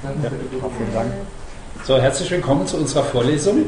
Ja, vielen Dank. So, herzlich willkommen zu unserer Vorlesung.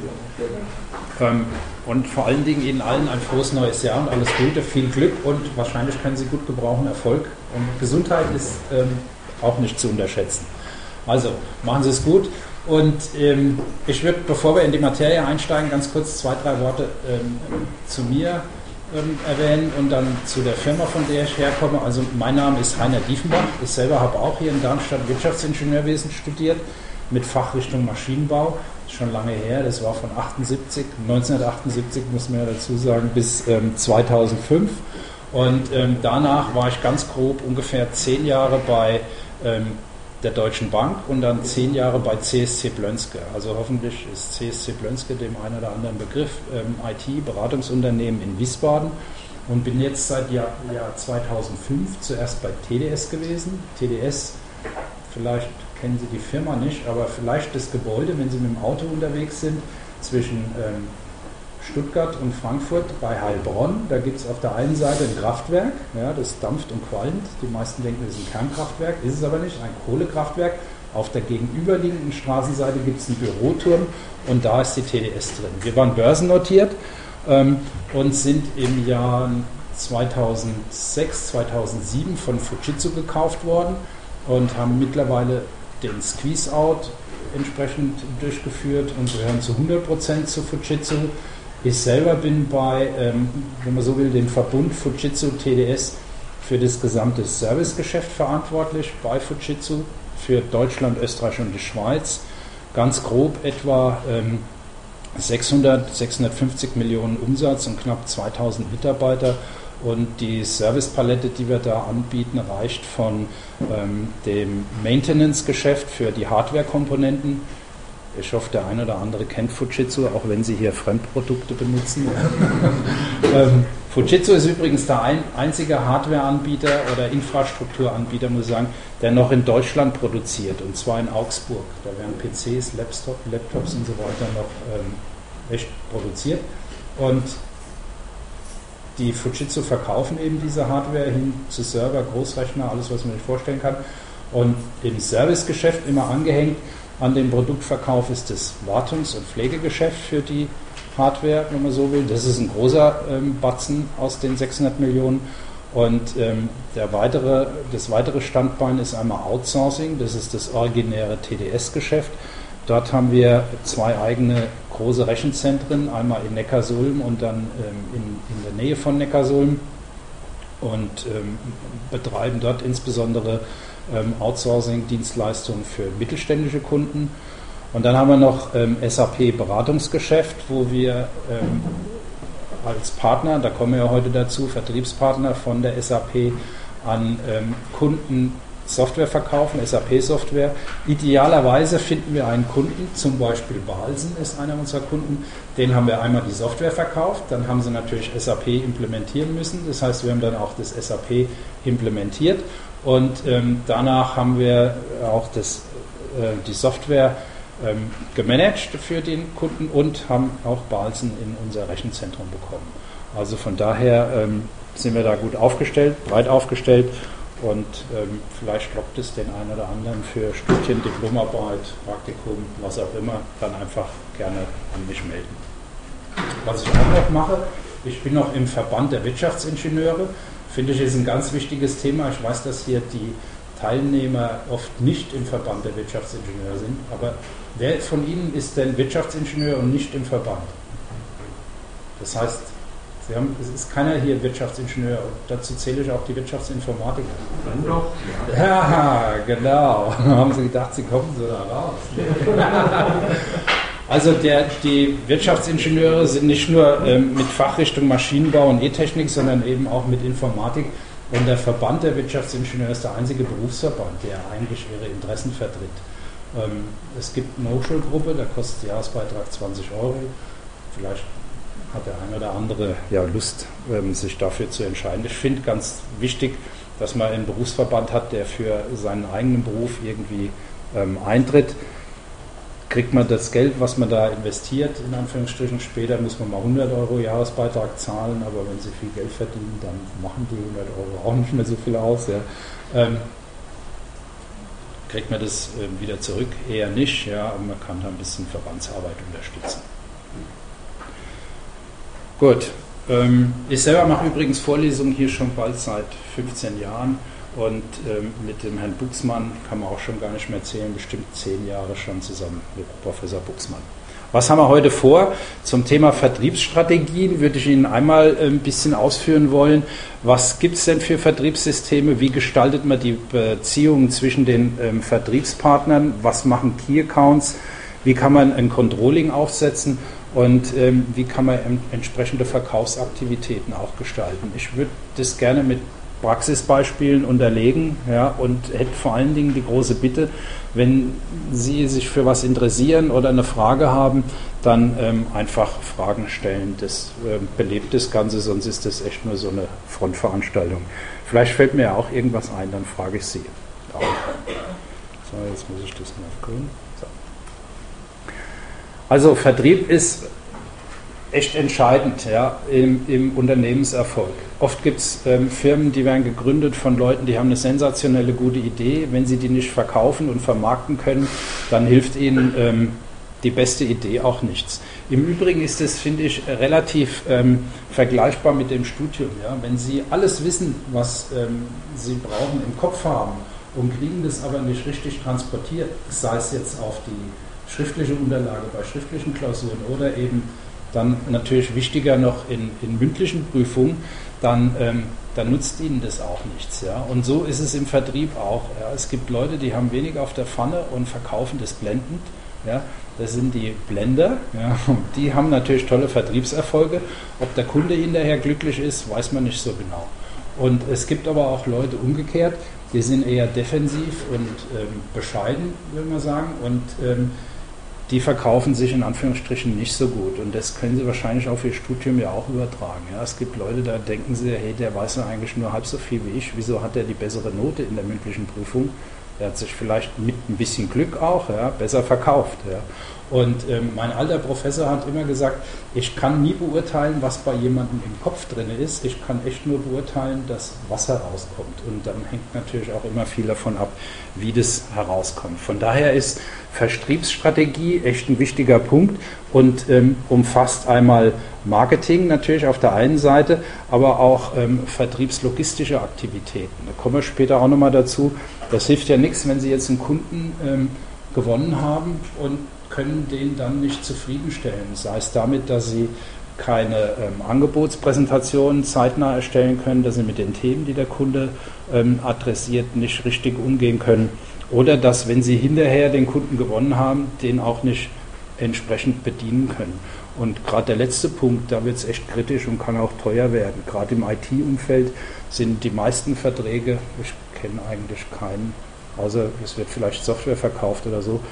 Und vor allen Dingen Ihnen allen ein frohes neues Jahr und alles Gute, viel Glück und wahrscheinlich können Sie gut gebrauchen Erfolg. Und Gesundheit ist auch nicht zu unterschätzen. Also, machen Sie es gut. Und ich würde, bevor wir in die Materie einsteigen, ganz kurz 2, 3 Worte zu mir erwähnen und dann zu der Firma, von der ich herkomme. Also mein Name ist Heiner Diefenbach. Ich selber habe auch hier in Darmstadt Wirtschaftsingenieurwesen studiert mit Fachrichtung Maschinenbau. Das ist schon lange her, das war von 1978 muss man ja dazu sagen, bis 2005. Und danach war ich ganz grob ungefähr 10 Jahre bei der Deutschen Bank und dann 10 Jahre bei CSC Blönske. Also hoffentlich ist CSC Blönske dem einen oder anderen Begriff, IT-Beratungsunternehmen in Wiesbaden, und bin jetzt seit Jahr 2005 zuerst bei TDS gewesen. TDS, vielleicht kennen Sie die Firma nicht, aber vielleicht das Gebäude, wenn Sie mit dem Auto unterwegs sind, zwischen Stuttgart und Frankfurt bei Heilbronn. Da gibt es auf der einen Seite ein Kraftwerk, ja, das dampft und qualmt. Die meisten denken, das ist ein Kernkraftwerk, ist es aber nicht, ein Kohlekraftwerk. Auf der gegenüberliegenden Straßenseite gibt es einen Büroturm und da ist die TDS drin. Wir waren börsennotiert und sind im Jahr 2006, 2007 von Fujitsu gekauft worden und haben mittlerweile den Squeeze-Out entsprechend durchgeführt und gehören zu 100% zu Fujitsu. Ich selber bin bei, wenn man so will, dem Verbund Fujitsu TDS für das gesamte Servicegeschäft verantwortlich bei Fujitsu für Deutschland, Österreich und die Schweiz. Ganz grob etwa 650 Millionen Umsatz und knapp 2000 Mitarbeiter. Und die Servicepalette, die wir da anbieten, reicht von dem Maintenance-Geschäft für die Hardware-Komponenten. Ich hoffe, der eine oder andere kennt Fujitsu, auch wenn Sie hier Fremdprodukte benutzen. Fujitsu ist übrigens der einzige Hardware-Anbieter oder Infrastrukturanbieter, muss ich sagen, der noch in Deutschland produziert, und zwar in Augsburg. Da werden PCs, Laptops und so weiter noch echt produziert. Und die Fujitsu verkaufen eben diese Hardware hin zu Server, Großrechner, alles, was man sich vorstellen kann. Und im Servicegeschäft immer angehängt an dem Produktverkauf ist das Wartungs- und Pflegegeschäft für die Hardware, wenn man so will. Das ist ein großer Batzen aus den 600 Millionen. Und das weitere Standbein ist einmal Outsourcing. Das ist das originäre TDS-Geschäft. Dort haben wir 2 eigene große Rechenzentren, einmal in Neckarsulm und dann in der Nähe von Neckarsulm, und betreiben dort insbesondere Outsourcing-Dienstleistungen für mittelständische Kunden. Und dann haben wir noch SAP-Beratungsgeschäft, wo wir als Partner, da kommen wir ja heute dazu, Vertriebspartner von der SAP an Kunden Software verkaufen, SAP-Software. Idealerweise finden wir einen Kunden, zum Beispiel Balsen ist einer unserer Kunden, den haben wir einmal die Software verkauft, dann haben sie natürlich SAP implementieren müssen, das heißt, wir haben dann auch das SAP implementiert, und danach haben wir auch die Software gemanagt für den Kunden und haben auch Balsen in unser Rechenzentrum bekommen. Also von daher sind wir da gut aufgestellt, breit aufgestellt. Und vielleicht lockt es den einen oder anderen für Studien, Diplomarbeit, Praktikum, was auch immer, dann einfach gerne an mich melden. Was ich auch noch mache, ich bin noch im Verband der Wirtschaftsingenieure, finde ich, ist ein ganz wichtiges Thema. Ich weiß, dass hier die Teilnehmer oft nicht im Verband der Wirtschaftsingenieure sind, aber wer von Ihnen ist denn Wirtschaftsingenieur und nicht im Verband? Das heißt, es ist keiner hier Wirtschaftsingenieur, dazu zähle ich auch die Wirtschaftsinformatiker. Dann doch, ja. Ja, genau. Haben Sie gedacht, Sie kommen so da raus. Also die Wirtschaftsingenieure sind nicht nur mit Fachrichtung Maschinenbau und E-Technik, sondern eben auch mit Informatik. Und der Verband der Wirtschaftsingenieure ist der einzige Berufsverband, der eigentlich ihre Interessen vertritt. Es gibt eine Hochschulgruppe, da kostet der Jahresbeitrag 20 €. Vielleicht hat der eine oder andere Lust, sich dafür zu entscheiden. Ich finde ganz wichtig, dass man einen Berufsverband hat, der für seinen eigenen Beruf irgendwie eintritt. Kriegt man das Geld, was man da investiert, in Anführungsstrichen, später muss man mal 100 € Jahresbeitrag zahlen, aber wenn Sie viel Geld verdienen, dann machen die 100 € auch nicht mehr so viel aus. Ja. kriegt man das wieder zurück? Eher nicht, ja, aber man kann da ein bisschen Verbandsarbeit unterstützen. Gut, ich selber mache übrigens Vorlesungen hier schon bald seit 15 Jahren und mit dem Herrn Buxmann kann man auch schon gar nicht mehr zählen, bestimmt 10 Jahre schon zusammen mit Professor Buxmann. Was haben wir heute vor? Zum Thema Vertriebsstrategien würde ich Ihnen einmal ein bisschen ausführen wollen. Was gibt es denn für Vertriebssysteme? Wie gestaltet man die Beziehungen zwischen den Vertriebspartnern? Was machen Key Accounts? Wie kann man ein Controlling aufsetzen? Und wie kann man entsprechende Verkaufsaktivitäten auch gestalten? Ich würde das gerne mit Praxisbeispielen unterlegen, ja, und hätte vor allen Dingen die große Bitte, wenn Sie sich für was interessieren oder eine Frage haben, dann einfach Fragen stellen. Das belebt das Ganze, sonst ist das echt nur so eine Frontveranstaltung. Vielleicht fällt mir ja auch irgendwas ein, dann frage ich Sie. Ja. So, jetzt muss ich das mal auf grün. So. Also Vertrieb ist echt entscheidend, ja, im Unternehmenserfolg. Oft gibt es Firmen, die werden gegründet von Leuten, die haben eine sensationelle gute Idee. Wenn sie die nicht verkaufen und vermarkten können, dann hilft ihnen die beste Idee auch nichts. Im Übrigen ist es, finde ich, relativ vergleichbar mit dem Studium. Ja? Wenn Sie alles wissen, was Sie brauchen, im Kopf haben und kriegen das aber nicht richtig transportiert, sei es jetzt auf die schriftliche Unterlage bei schriftlichen Klausuren oder eben dann natürlich wichtiger noch in mündlichen Prüfungen, dann nutzt ihnen das auch nichts. Ja? Und so ist es im Vertrieb auch. Ja? Es gibt Leute, die haben wenig auf der Pfanne und verkaufen das blendend. Ja? Das sind die Blender. Ja? Die haben natürlich tolle Vertriebserfolge. Ob der Kunde hinterher glücklich ist, weiß man nicht so genau. Und es gibt aber auch Leute umgekehrt, die sind eher defensiv und bescheiden, würde man sagen, und die verkaufen sich in Anführungsstrichen nicht so gut. Und das können Sie wahrscheinlich auf Ihr Studium ja auch übertragen. Ja, es gibt Leute, da denken Sie, hey, der weiß ja eigentlich nur halb so viel wie ich. Wieso hat er die bessere Note in der mündlichen Prüfung? Er hat sich vielleicht mit ein bisschen Glück auch besser verkauft. Ja. Und mein alter Professor hat immer gesagt, ich kann nie beurteilen, was bei jemandem im Kopf drin ist. Ich kann echt nur beurteilen, was herauskommt. Und dann hängt natürlich auch immer viel davon ab, wie das herauskommt. Von daher ist Vertriebsstrategie echt ein wichtiger Punkt und umfasst einmal Marketing natürlich auf der einen Seite, aber auch vertriebslogistische Aktivitäten. Da kommen wir später auch nochmal dazu. Das hilft ja nichts, wenn Sie jetzt einen Kunden gewonnen haben und können den dann nicht zufriedenstellen. Sei es damit, dass Sie keine Angebotspräsentationen zeitnah erstellen können, dass Sie mit den Themen, die der Kunde adressiert, nicht richtig umgehen können. Oder dass, wenn Sie hinterher den Kunden gewonnen haben, den auch nicht entsprechend bedienen können. Und gerade der letzte Punkt, da wird es echt kritisch und kann auch teuer werden. Gerade im IT-Umfeld sind die meisten Verträge, ich kenne eigentlich keinen, außer es wird vielleicht Software verkauft oder so,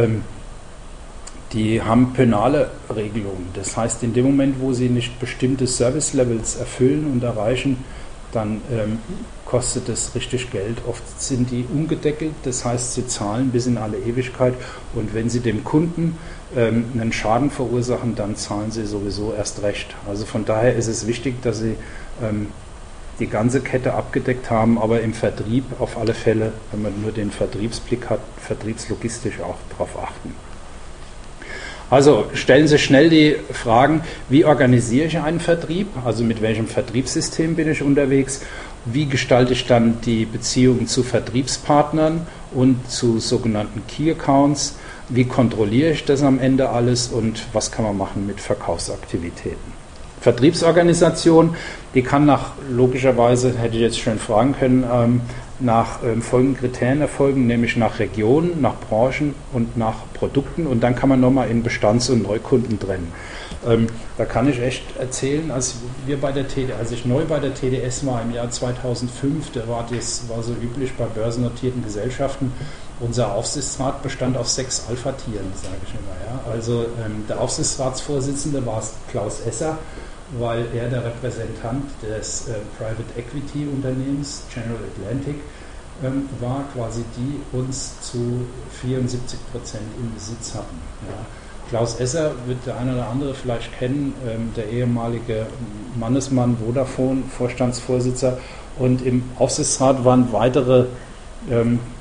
die haben penale Regelungen. Das heißt, in dem Moment, wo sie nicht bestimmte Service-Levels erfüllen und erreichen, dann kostet es richtig Geld. Oft sind die ungedeckelt, das heißt, sie zahlen bis in alle Ewigkeit. Und wenn sie dem Kunden einen Schaden verursachen, dann zahlen sie sowieso erst recht. Also von daher ist es wichtig, dass sie die ganze Kette abgedeckt haben, aber im Vertrieb auf alle Fälle, wenn man nur den Vertriebsblick hat, vertriebslogistisch auch darauf achten. Also stellen Sie schnell die Fragen, wie organisiere ich einen Vertrieb, also mit welchem Vertriebssystem bin ich unterwegs, wie gestalte ich dann die Beziehungen zu Vertriebspartnern und zu sogenannten Key Accounts, wie kontrolliere ich das am Ende alles und was kann man machen mit Verkaufsaktivitäten. Vertriebsorganisation, die kann logischerweise, hätte ich jetzt schön fragen können, nach folgenden Kriterien erfolgen, nämlich nach Regionen, nach Branchen und nach Produkten, und dann kann man nochmal in Bestands- und Neukunden trennen. Da kann ich echt erzählen, als ich neu bei der TDS war im Jahr 2005, das war so üblich bei börsennotierten Gesellschaften, unser Aufsichtsrat bestand aus 6 Alpha-Tieren, sage ich immer. Ja. Also der Aufsichtsratsvorsitzende war Klaus Esser, weil er der Repräsentant des Private Equity Unternehmens General Atlantic war, quasi die uns zu 74% im Besitz hatten. Ja. Klaus Esser wird der eine oder andere vielleicht kennen, der ehemalige Mannesmann Vodafone Vorstandsvorsitzender, und im Aufsichtsrat waren weitere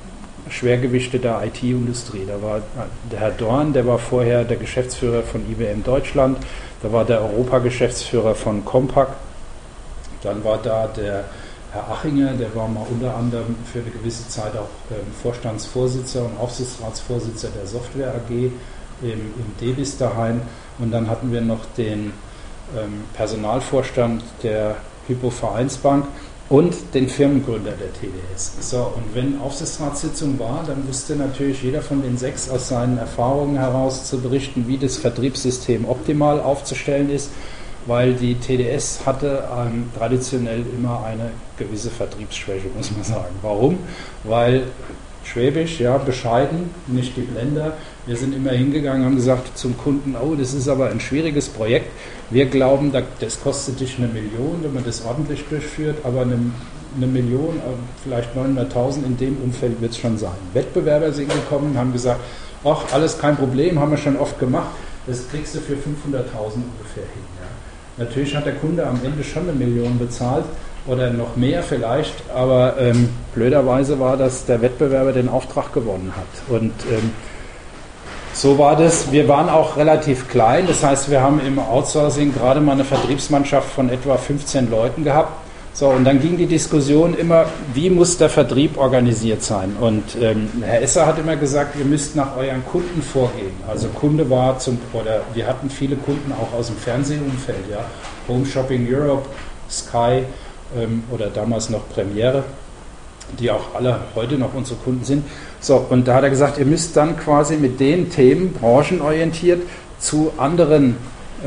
Schwergewichte der IT-Industrie. Da war der Herr Dorn, der war vorher der Geschäftsführer von IBM Deutschland, da war der Europageschäftsführer von Compaq, dann war da der Herr Achinger, der war mal unter anderem für eine gewisse Zeit auch Vorstandsvorsitzender und Aufsichtsratsvorsitzender der Software AG im Debis daheim. Und dann hatten wir noch den Personalvorstand der Hypo Vereinsbank und den Firmengründer der TDS. So, und wenn Aufsichtsratssitzung war, dann wusste natürlich jeder von den 6 aus seinen Erfahrungen heraus zu berichten, wie das Vertriebssystem optimal aufzustellen ist, weil die TDS hatte traditionell immer eine gewisse Vertriebsschwäche, muss man sagen. Warum? Weil Schwäbisch, ja, bescheiden, nicht die Blender. Wir sind immer hingegangen und haben gesagt zum Kunden, oh, das ist aber ein schwieriges Projekt. Wir glauben, das kostet dich 1 Million, wenn man das ordentlich durchführt, aber eine Million, vielleicht 900.000 in dem Umfeld wird es schon sein. Wettbewerber sind gekommen und haben gesagt, ach, alles kein Problem, haben wir schon oft gemacht, das kriegst du für 500.000 ungefähr hin. Ja. Natürlich hat der Kunde am Ende schon 1 Million bezahlt, oder noch mehr vielleicht, aber blöderweise war, dass der Wettbewerber den Auftrag gewonnen hat. Und so war das. Wir waren auch relativ klein, das heißt, wir haben im Outsourcing gerade mal eine Vertriebsmannschaft von etwa 15 Leuten gehabt. So, und dann ging die Diskussion immer, wie muss der Vertrieb organisiert sein? Und Herr Esser hat immer gesagt, ihr müsst nach euren Kunden vorgehen. Also Kunde war wir hatten viele Kunden auch aus dem Fernsehumfeld, ja, Home Shopping Europe, Sky, oder damals noch Premiere, die auch alle heute noch unsere Kunden sind. So, und da hat er gesagt, ihr müsst dann quasi mit den Themen branchenorientiert zu anderen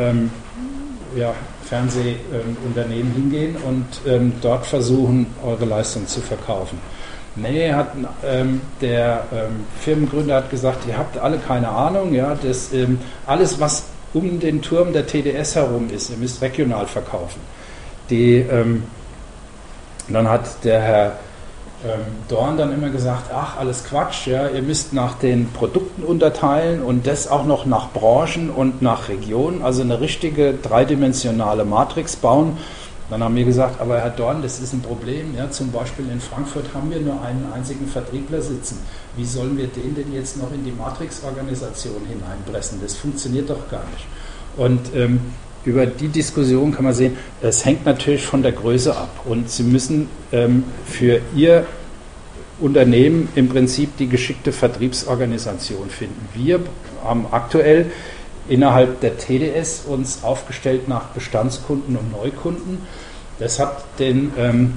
Fernsehunternehmen hingehen und dort versuchen, eure Leistung zu verkaufen. Nee, der Firmengründer hat gesagt, ihr habt alle keine Ahnung, ja, das, alles, was um den Turm der TDS herum ist, ihr müsst regional verkaufen. Dann hat der Herr Dorn dann immer gesagt, ach, alles Quatsch, ja, ihr müsst nach den Produkten unterteilen und das auch noch nach Branchen und nach Regionen, also eine richtige dreidimensionale Matrix bauen. Dann haben wir gesagt, aber Herr Dorn, das ist ein Problem, ja, zum Beispiel in Frankfurt haben wir nur einen einzigen Vertriebler sitzen. Wie sollen wir den denn jetzt noch in die Matrix-Organisation hineinpressen? Das funktioniert doch gar nicht. Und über die Diskussion kann man sehen, es hängt natürlich von der Größe ab und Sie müssen für Ihr Unternehmen im Prinzip die geschickte Vertriebsorganisation finden. Wir haben aktuell innerhalb der TDS uns aufgestellt nach Bestandskunden und Neukunden. Das hat den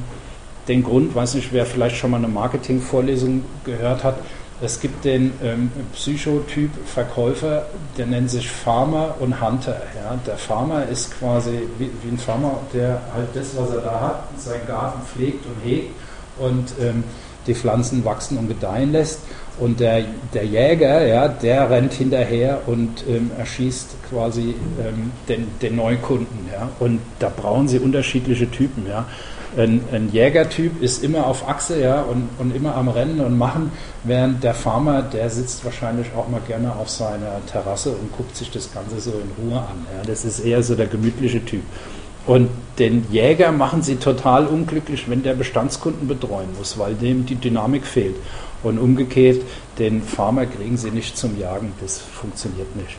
Grund, weiß nicht, wer vielleicht schon mal eine Marketingvorlesung gehört hat, es gibt den Psychotyp Verkäufer, der nennt sich Farmer und Hunter. Ja. Der Farmer ist quasi wie ein Farmer, der halt das, was er da hat, seinen Garten pflegt und hegt und die Pflanzen wachsen und gedeihen lässt. Und der Jäger, ja, der rennt hinterher und erschießt quasi den Neukunden. Ja. Und da brauchen sie unterschiedliche Typen. Ja. Ein Jägertyp ist immer auf Achse, ja, und immer am Rennen und Machen, während der Farmer, der sitzt wahrscheinlich auch mal gerne auf seiner Terrasse und guckt sich das Ganze so in Ruhe an. Ja. Das ist eher so der gemütliche Typ. Und den Jäger machen sie total unglücklich, wenn der Bestandskunden betreuen muss, weil dem die Dynamik fehlt. Und umgekehrt, den Farmer kriegen sie nicht zum Jagen, das funktioniert nicht.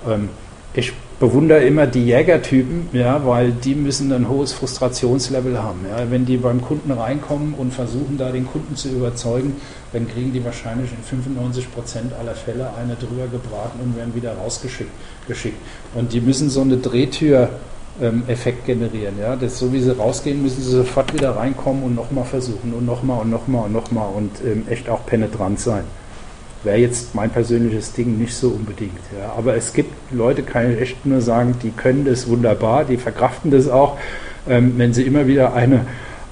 Ich bewundere immer die Jägertypen, ja, weil die müssen ein hohes Frustrationslevel haben. Ja. Wenn die beim Kunden reinkommen und versuchen, da den Kunden zu überzeugen, dann kriegen die wahrscheinlich in 95% aller Fälle eine drüber gebraten und werden wieder rausgeschickt. Und die müssen so eine Drehtür-Effekt generieren. Ja. Das, so wie sie rausgehen, müssen sie sofort wieder reinkommen und nochmal versuchen und nochmal und nochmal und nochmal und echt auch penetrant sein. Wäre jetzt mein persönliches Ding nicht so unbedingt. Ja. Aber es gibt Leute, kann ich echt nur sagen, die können das wunderbar, die verkraften das auch, wenn sie immer wieder eine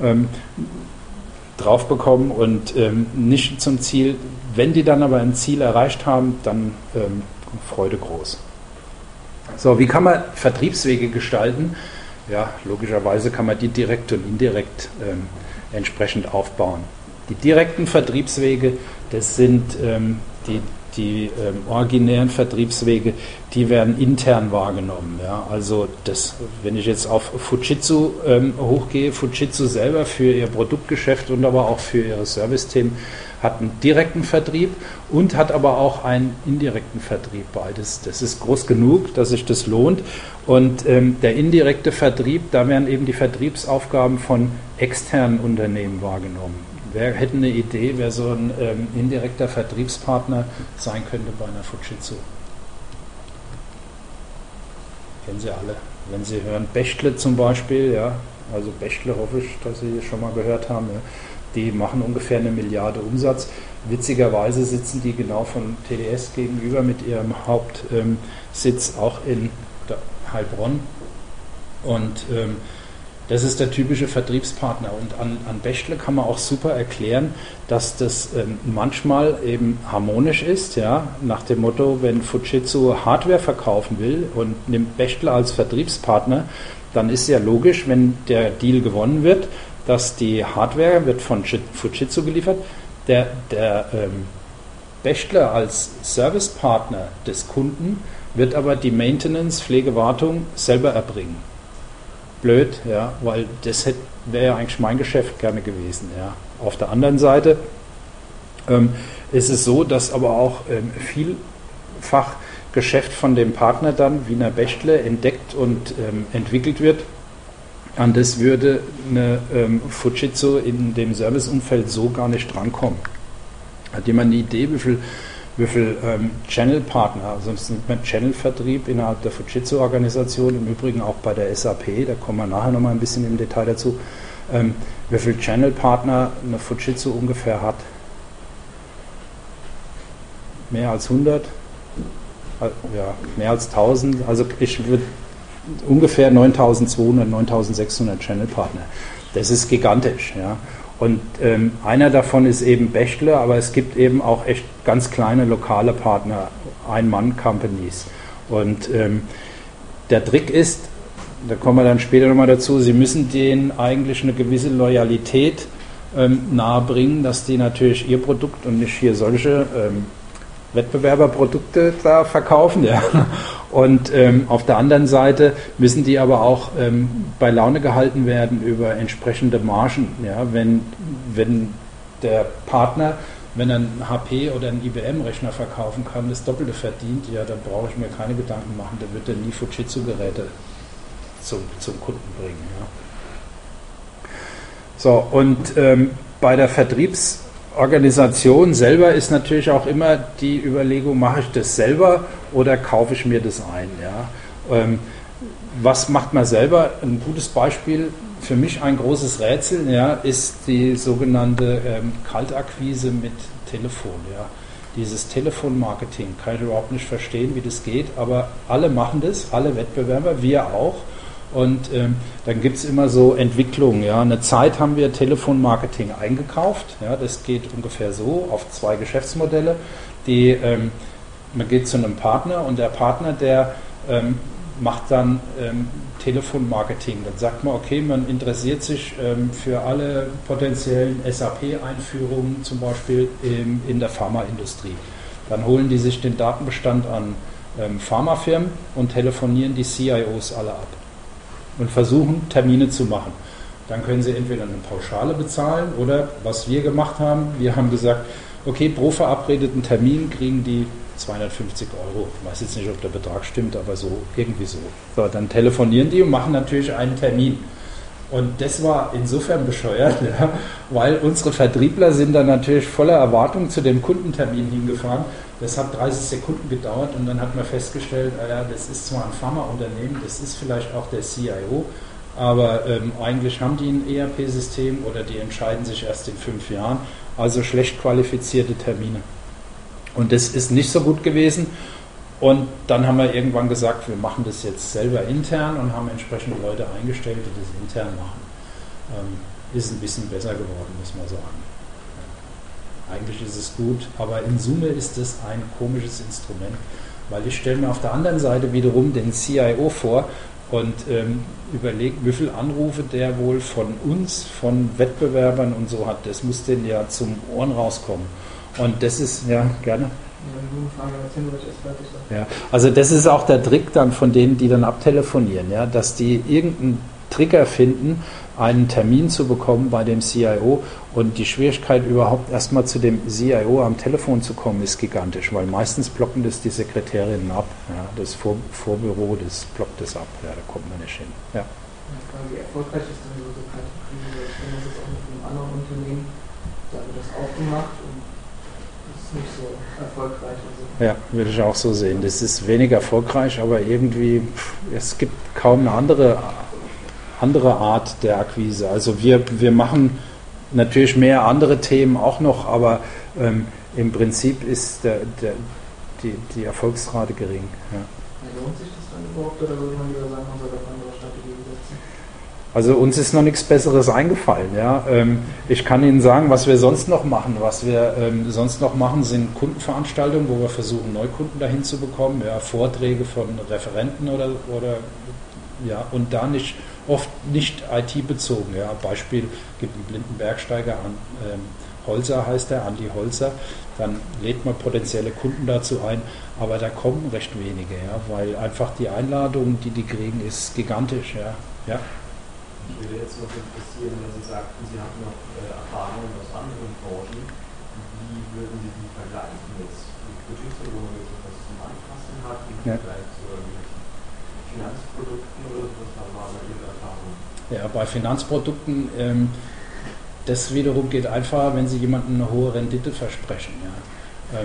drauf bekommen und nicht zum Ziel. Wenn die dann aber ein Ziel erreicht haben, dann Freude groß. So, wie kann man Vertriebswege gestalten? Ja, logischerweise kann man die direkt und indirekt entsprechend aufbauen. Die direkten Vertriebswege, das sind die originären Vertriebswege, die werden intern wahrgenommen. Ja. Also wenn ich jetzt auf Fujitsu hochgehe, Fujitsu selber für ihr Produktgeschäft und aber auch für ihre Servicethemen hat einen direkten Vertrieb und hat aber auch einen indirekten Vertrieb. Beides. Das ist groß genug, dass sich das lohnt. Und der indirekte Vertrieb, da werden eben die Vertriebsaufgaben von externen Unternehmen wahrgenommen. Wer hätte eine Idee, wer so ein indirekter Vertriebspartner sein könnte bei einer Fujitsu? Kennen Sie alle. Wenn Sie hören, Bechtle zum Beispiel, ja, also Bechtle hoffe ich, dass Sie schon mal gehört haben, ja, die machen ungefähr 1 Milliarde Umsatz. Witzigerweise sitzen die genau von TDS gegenüber mit ihrem Hauptsitz auch in Heilbronn. Und das ist der typische Vertriebspartner. Und an Bechtle kann man auch super erklären, dass das manchmal eben harmonisch ist, ja, nach dem Motto, wenn Fujitsu Hardware verkaufen will und nimmt Bechtle als Vertriebspartner, dann ist ja logisch, wenn der Deal gewonnen wird, dass die Hardware wird von Fujitsu geliefert, der Bechtle als Servicepartner des Kunden wird aber die Maintenance, Pflege, Wartung selber erbringen. Blöd, ja, weil das wäre ja eigentlich mein Geschäft gerne gewesen. Ja. Auf der anderen Seite ist es so, dass aber auch vielfach Geschäft von dem Partner dann, Wiener Bechtle, entdeckt und entwickelt wird. An das würde eine Fujitsu in dem Serviceumfeld so gar nicht drankommen. Hat jemand eine Idee, wie viel Channel-Partner, also es ist ein Channel-Vertrieb innerhalb der Fujitsu-Organisation, im Übrigen auch bei der SAP, da kommen wir nachher nochmal ein bisschen im Detail dazu, wie viel Channel-Partner eine Fujitsu ungefähr hat? Mehr als 100? Ja, mehr als 1000, also ich würde ungefähr 9200, 9600 Channel-Partner. Das ist gigantisch, ja. Und einer davon ist eben Bechtle, aber es gibt eben auch echt ganz kleine lokale Partner, Ein-Mann-Companies. Und der Trick ist, da kommen wir dann später nochmal dazu, Sie müssen denen eigentlich eine gewisse Loyalität nahebringen, dass die natürlich ihr Produkt und nicht hier solche Wettbewerberprodukte da verkaufen. Ja. Und auf der anderen Seite müssen die aber auch bei Laune gehalten werden über entsprechende Margen. Ja. Wenn der Partner, wenn er einen HP oder einen IBM-Rechner verkaufen kann, das Doppelte verdient, ja, dann brauche ich mir keine Gedanken machen, da wird er nie Fujitsu-Geräte zum Kunden bringen. Ja. So, und bei der Vertriebsorganisation selber ist natürlich auch immer die Überlegung, mache ich das selber oder kaufe ich mir das ein? Ja? Was macht man selber? Ein gutes Beispiel, für mich ein großes Rätsel, ja, ist die sogenannte Kaltakquise mit Telefon. Ja? Dieses Telefonmarketing kann ich überhaupt nicht verstehen, wie das geht, aber alle machen das, alle Wettbewerber, wir auch. Und dann gibt es immer so Entwicklungen. Ja. Eine Zeit haben wir Telefonmarketing eingekauft. Ja. Das geht ungefähr so auf 2 Geschäftsmodelle. Man geht zu einem Partner und der Partner, der macht dann Telefonmarketing. Dann sagt man, okay, man interessiert sich für alle potenziellen SAP-Einführungen, zum Beispiel in der Pharmaindustrie. Dann holen die sich den Datenbestand an Pharmafirmen und telefonieren die CIOs alle ab und versuchen, Termine zu machen. Dann können Sie entweder eine Pauschale bezahlen oder, was wir gemacht haben, wir haben gesagt, okay, pro verabredeten Termin kriegen die 250 Euro. Ich weiß jetzt nicht, ob der Betrag stimmt, aber so, irgendwie so. So, dann telefonieren die und machen natürlich einen Termin. Und das war insofern bescheuert, ja, weil unsere Vertriebler sind dann natürlich voller Erwartung zu dem Kundentermin hingefahren. Das hat 30 Sekunden gedauert und dann hat man festgestellt, ja, das ist zwar ein Pharmaunternehmen, das ist vielleicht auch der CIO, aber eigentlich haben die ein ERP-System oder die entscheiden sich erst in 5 Jahren, also schlecht qualifizierte Termine. Und das ist nicht so gut gewesen. Und dann haben wir irgendwann gesagt, wir machen das jetzt selber intern und haben entsprechende Leute eingestellt, die das intern machen. Ist ein bisschen besser geworden, muss man sagen. Eigentlich ist es gut, aber in Summe ist es ein komisches Instrument, weil ich stelle mir auf der anderen Seite wiederum den CIO vor und überlege, wie viele Anrufe der wohl von uns, von Wettbewerbern und so hat. Das muss denen ja zum Ohren rauskommen. Und das ist, ja, gerne. Ja, also das ist auch der Trick dann von denen, die dann abtelefonieren, ja, dass die irgendeinen Trigger finden, einen Termin zu bekommen bei dem CIO Und die Schwierigkeit, überhaupt erstmal zu dem CIO am Telefon zu kommen, ist gigantisch, weil meistens blocken das die Sekretärinnen ab. Ja, das Vorbüro, das blockt das ab. Ja, da kommt man nicht hin. Ja. Wie erfolgreich ist denn so eine Krise? Ich kenne das jetzt auch mit einem anderen Unternehmen, da wird das aufgemacht und das ist nicht so erfolgreich. Also ja, würde ich auch so sehen. Das ist wenig erfolgreich, aber irgendwie, es gibt kaum eine andere Art der Akquise. Also wir machen natürlich mehr andere Themen auch noch, aber im Prinzip ist die Erfolgsrate gering. Ja. Lohnt sich das dann überhaupt oder würde man wieder sagen, man soll auf andere Strategien setzen? Also uns ist noch nichts Besseres eingefallen. Ja. Ich kann Ihnen sagen, was wir sonst noch machen. Was wir sonst noch machen, sind Kundenveranstaltungen, wo wir versuchen, Neukunden dahin zu bekommen. Ja, Vorträge von Referenten oder ja, und da oft nicht IT-bezogen. Ja. Beispiel gibt einen blinden Bergsteiger an, Holzer heißt er, Andi Holzer. Dann lädt man potenzielle Kunden dazu ein, aber da kommen recht wenige, ja, weil einfach die Einladung, die kriegen, ist gigantisch. Ja. Ja. Mich würde jetzt noch interessieren, wenn Sie sagten, Sie haben noch Erfahrungen aus anderen Branchen. Wie würden Sie die vergleichen jetzt mit Budgets, wo man jetzt etwas zum Anpassen hat, und vielleicht mit Finanzprodukten oder was war da Ihre Erfahrung? Ja, bei Finanzprodukten, das wiederum geht einfacher, wenn Sie jemandem eine hohe Rendite versprechen. Ja.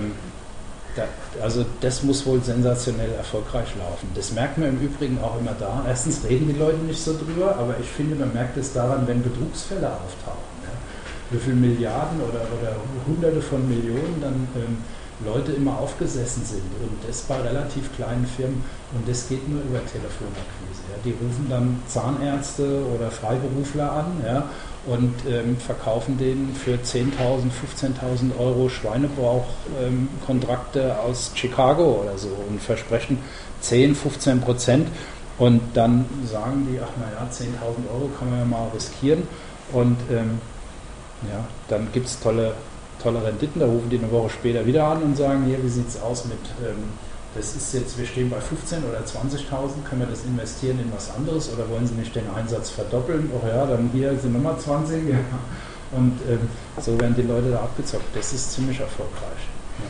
Also das muss wohl sensationell erfolgreich laufen. Das merkt man im Übrigen auch immer da. Erstens reden die Leute nicht so drüber, aber ich finde, man merkt es daran, wenn Betrugsfälle auftauchen. Ja. Wie viele Milliarden oder Hunderte von Millionen dann Leute immer aufgesessen sind. Und das bei relativ kleinen Firmen. Und das geht nur über Telefonakquise. Ja. Die rufen dann Zahnärzte oder Freiberufler an, ja, und verkaufen denen für 10.000, 15.000 Euro Schweinebauchkontrakte aus Chicago oder so und versprechen 10-15%. Und dann sagen die, ach naja, 10.000 Euro kann man ja mal riskieren. Und ja, dann gibt es tolle Renditen. Da rufen die eine Woche später wieder an und sagen, hier, wie sieht es aus mit, das ist jetzt, wir stehen bei 15.000 oder 20.000, können wir das investieren in was anderes oder wollen Sie nicht den Einsatz verdoppeln? Oh ja, dann hier sind nochmal 20. Ja. Und so werden die Leute da abgezockt. Das ist ziemlich erfolgreich.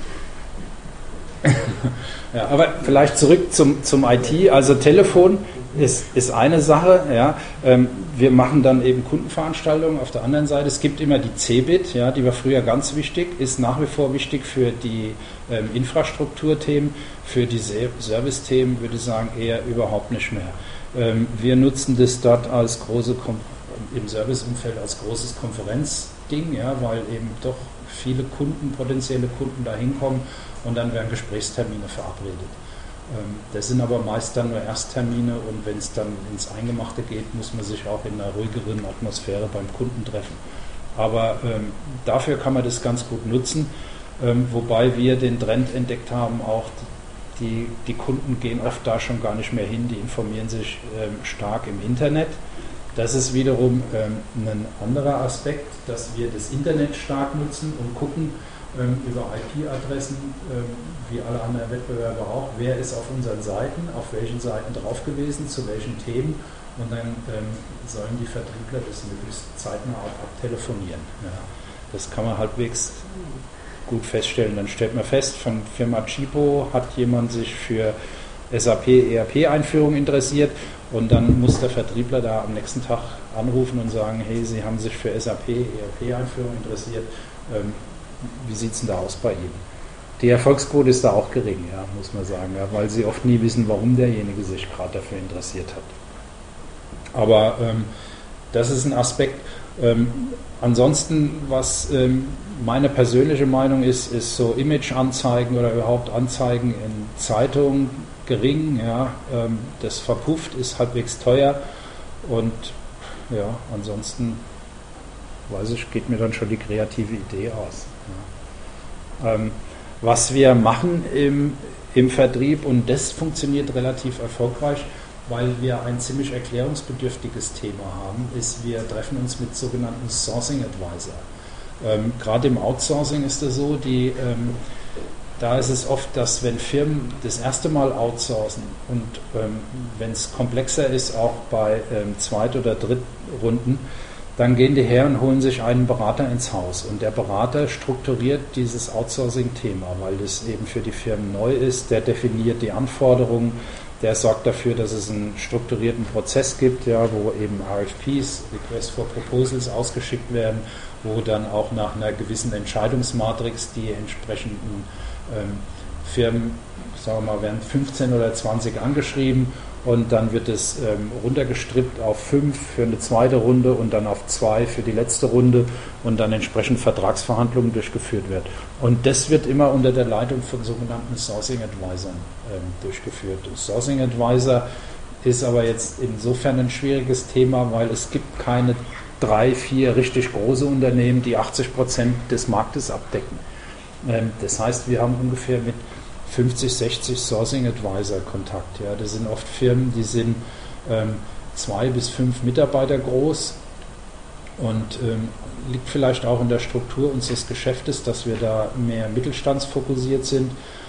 Ja. Ja, aber vielleicht zurück zum IT. Also Telefon ist eine Sache. Ja. Wir machen dann eben Kundenveranstaltungen auf der anderen Seite. Es gibt immer die CeBIT, ja, die war früher ganz wichtig, ist nach wie vor wichtig für die Infrastrukturthemen, für die Service-Themen würde ich sagen eher überhaupt nicht mehr. Wir nutzen das dort als im Serviceumfeld als großes Konferenzding, ja, weil eben doch viele potenzielle Kunden da hinkommen und dann werden Gesprächstermine verabredet. Das sind aber meist dann nur Ersttermine und wenn es dann ins Eingemachte geht, muss man sich auch in einer ruhigeren Atmosphäre beim Kunden treffen. Aber dafür kann man das ganz gut nutzen, wobei wir den Trend entdeckt haben, auch die Kunden gehen oft da schon gar nicht mehr hin, die informieren sich stark im Internet. Das ist wiederum ein anderer Aspekt, dass wir das Internet stark nutzen und gucken über IP-Adressen, wie alle anderen Wettbewerber auch, wer ist auf unseren Seiten, auf welchen Seiten drauf gewesen, zu welchen Themen und dann sollen die Vertriebler das möglichst zeitnah auch abtelefonieren. Ja. Das kann man halbwegs gut feststellen. Dann stellt man fest, von Firma Chipo hat jemand sich für SAP ERP-Einführung interessiert und dann muss der Vertriebler da am nächsten Tag anrufen und sagen, hey, Sie haben sich für SAP ERP-Einführung interessiert, wie sieht es denn da aus bei Ihnen? Die Erfolgsquote ist da auch gering, ja, muss man sagen, ja, weil sie oft nie wissen, warum derjenige sich gerade dafür interessiert hat. Aber das ist ein Aspekt. Ansonsten, was meine persönliche Meinung ist so Image-Anzeigen oder überhaupt Anzeigen in Zeitungen gering. Ja, das verpufft, ist halbwegs teuer und ja, ansonsten weiß ich, geht mir dann schon die kreative Idee aus. Ja. Was wir machen im Vertrieb, und das funktioniert relativ erfolgreich, weil wir ein ziemlich erklärungsbedürftiges Thema haben, ist, wir treffen uns mit sogenannten Sourcing Advisor. Gerade im Outsourcing ist es so, da ist es oft, dass wenn Firmen das erste Mal outsourcen und wenn es komplexer ist, auch bei Zweit- oder Drittrunden, dann gehen die her und holen sich einen Berater ins Haus. Und der Berater strukturiert dieses Outsourcing-Thema, weil das eben für die Firmen neu ist. Der definiert die Anforderungen, der sorgt dafür, dass es einen strukturierten Prozess gibt, ja, wo eben RFPs, Request for Proposals, ausgeschickt werden, wo dann auch nach einer gewissen Entscheidungsmatrix die entsprechenden Firmen, sagen wir mal, werden 15 oder 20 angeschrieben und dann wird es runtergestrippt auf 5 für eine zweite Runde und dann auf 2 für die letzte Runde und dann entsprechend Vertragsverhandlungen durchgeführt wird. Und das wird immer unter der Leitung von sogenannten Sourcing Advisern durchgeführt. Sourcing Advisor ist aber jetzt insofern ein schwieriges Thema, weil es gibt keine 3, 4 richtig große Unternehmen, die 80% des Marktes abdecken. Das heißt, wir haben ungefähr mit 50, 60 Sourcing Advisor Kontakt. Ja. Das sind oft Firmen, die sind 2 bis 5 Mitarbeiter groß und liegt vielleicht auch in der Struktur unseres Geschäftes, dass wir da mehr mittelstandsfokussiert sind.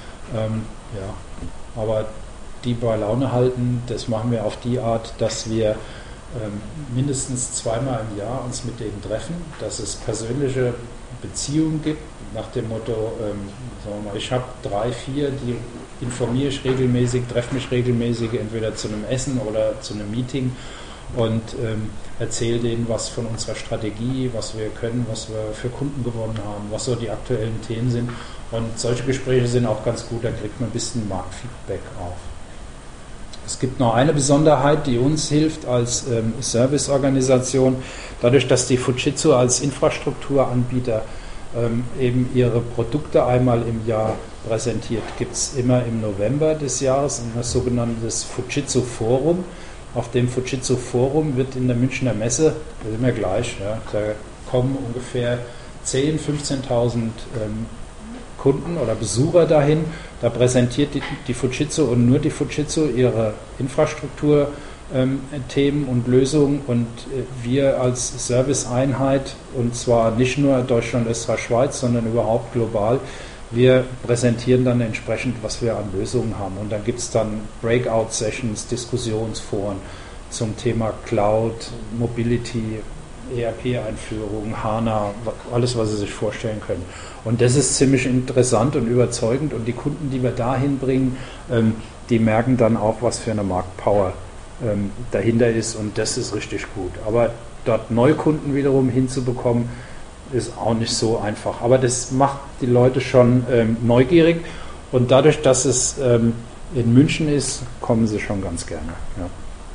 Ja. Aber die bei Laune halten, das machen wir auf die Art, dass wir mindestens 2-mal im Jahr uns mit denen treffen, dass es persönliche Beziehungen gibt, nach dem Motto, sagen wir mal, ich habe 3, 4, die informiere ich regelmäßig, treffe mich regelmäßig, entweder zu einem Essen oder zu einem Meeting und erzähle denen was von unserer Strategie, was wir können, was wir für Kunden gewonnen haben, was so die aktuellen Themen sind. Und solche Gespräche sind auch ganz gut, da kriegt man ein bisschen Marktfeedback auf. Es gibt noch eine Besonderheit, die uns hilft als Serviceorganisation, dadurch, dass die Fujitsu als Infrastrukturanbieter eben ihre Produkte einmal im Jahr präsentiert, gibt es immer im November des Jahres ein sogenanntes Fujitsu Forum. Auf dem Fujitsu Forum wird in der Münchner Messe, das ist immer gleich, ja, da kommen ungefähr 10.000, 15.000 Kunden oder Besucher dahin. Da präsentiert die Fujitsu und nur die Fujitsu ihre Infrastrukturthemen und Lösungen und wir als Serviceeinheit, und zwar nicht nur Deutschland, Österreich, Schweiz, sondern überhaupt global, wir präsentieren dann entsprechend, was wir an Lösungen haben. Und dann gibt es dann Breakout-Sessions, Diskussionsforen zum Thema Cloud, Mobility, ERP-Einführung, HANA, alles, was Sie sich vorstellen können. Und das ist ziemlich interessant und überzeugend und die Kunden, die wir da hinbringen, die merken dann auch, was für eine Marktpower dahinter ist und das ist richtig gut. Aber dort Neukunden wiederum hinzubekommen, ist auch nicht so einfach. Aber das macht die Leute schon neugierig und dadurch, dass es in München ist, kommen sie schon ganz gerne. Ja.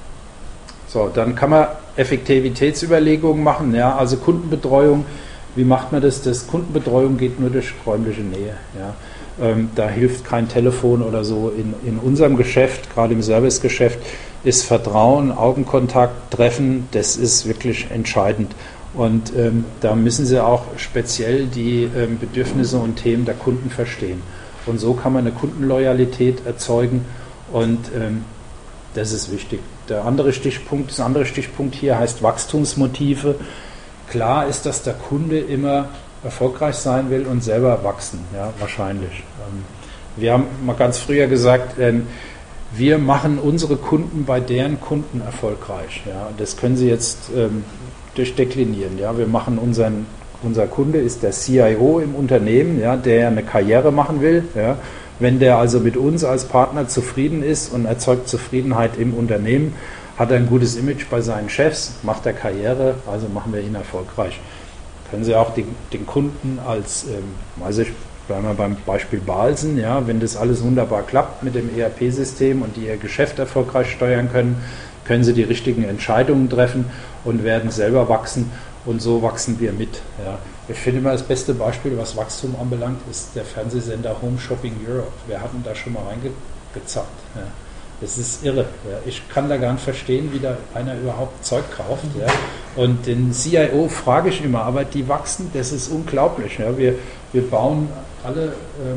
So, dann kann man Effektivitätsüberlegungen machen, ja, also Kundenbetreuung. Wie macht man das? Das Kundenbetreuung geht nur durch räumliche Nähe. Ja. Da hilft kein Telefon oder so. In unserem Geschäft, gerade im Servicegeschäft, ist Vertrauen, Augenkontakt, Treffen, das ist wirklich entscheidend. Und da müssen Sie auch speziell die Bedürfnisse und Themen der Kunden verstehen. Und so kann man eine Kundenloyalität erzeugen und das ist wichtig. Das andere Stichpunkt hier heißt Wachstumsmotive. Klar ist, dass der Kunde immer erfolgreich sein will und selber wachsen, ja, wahrscheinlich. Wir haben mal ganz früher gesagt, wir machen unsere Kunden bei deren Kunden erfolgreich. Ja. Das können Sie jetzt durchdeklinieren. Ja. Wir machen unser Kunde ist der CIO im Unternehmen, ja, der eine Karriere machen will. Ja. Wenn der also mit uns als Partner zufrieden ist und erzeugt Zufriedenheit im Unternehmen, hat er ein gutes Image bei seinen Chefs, macht er Karriere, also machen wir ihn erfolgreich. Können Sie auch den Kunden als, bleiben wir beim Beispiel Balsen, ja, wenn das alles wunderbar klappt mit dem ERP-System und die ihr Geschäft erfolgreich steuern können, können Sie die richtigen Entscheidungen treffen und werden selber wachsen und so wachsen wir mit. Ja. Ich finde immer das beste Beispiel, was Wachstum anbelangt, ist der Fernsehsender Home Shopping Europe. Wir hatten da schon mal reingezappt. Ja. Das ist irre. Ja. Ich kann da gar nicht verstehen, wie da einer überhaupt Zeug kauft. Ja. Und den CIO frage ich immer, aber die wachsen, das ist unglaublich. Ja. Wir bauen alle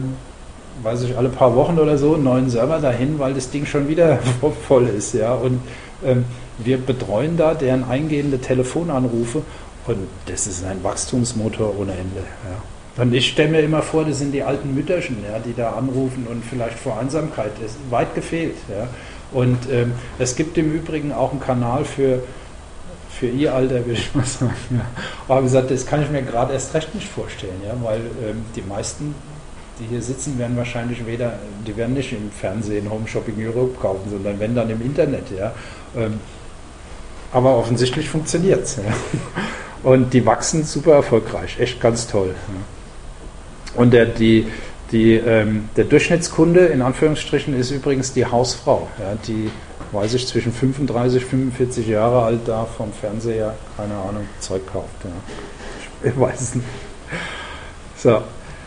paar Wochen oder so einen neuen Server dahin, weil das Ding schon wieder voll ist. Ja. Und wir betreuen da deren eingehende Telefonanrufe und das ist ein Wachstumsmotor ohne Ende. Ja. Und ich stelle mir immer vor, das sind die alten Mütterchen, ja, die da anrufen und vielleicht vor Einsamkeit ist weit gefehlt. Ja. Und es gibt im Übrigen auch einen Kanal für für Ihr Alter würde ich mal sagen. Ja. Aber wie gesagt, das kann ich mir gerade erst recht nicht vorstellen, ja, weil die meisten, die hier sitzen, werden wahrscheinlich die werden nicht im Fernsehen Home Shopping Europe kaufen, sondern wenn dann im Internet, ja. Aber offensichtlich funktioniert es. Ja. Und die wachsen super erfolgreich, echt ganz toll. Ja. Und der Durchschnittskunde, in Anführungsstrichen, ist übrigens die Hausfrau, ja, die, weiß ich, zwischen 35 und 45 Jahre alt da vom Fernseher, keine Ahnung, Zeug kauft. Ja. Ich weiß es nicht. So.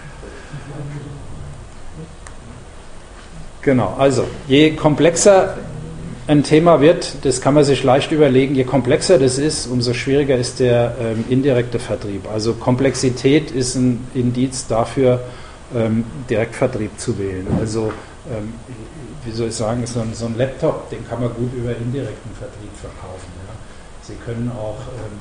Genau, also je komplexer ein Thema wird, das kann man sich leicht überlegen, je komplexer das ist, umso schwieriger ist der indirekte Vertrieb. Also Komplexität ist ein Indiz dafür, Direktvertrieb zu wählen. Also wie soll ich sagen, so ein Laptop, den kann man gut über indirekten Vertrieb verkaufen. Ja. Sie können auch,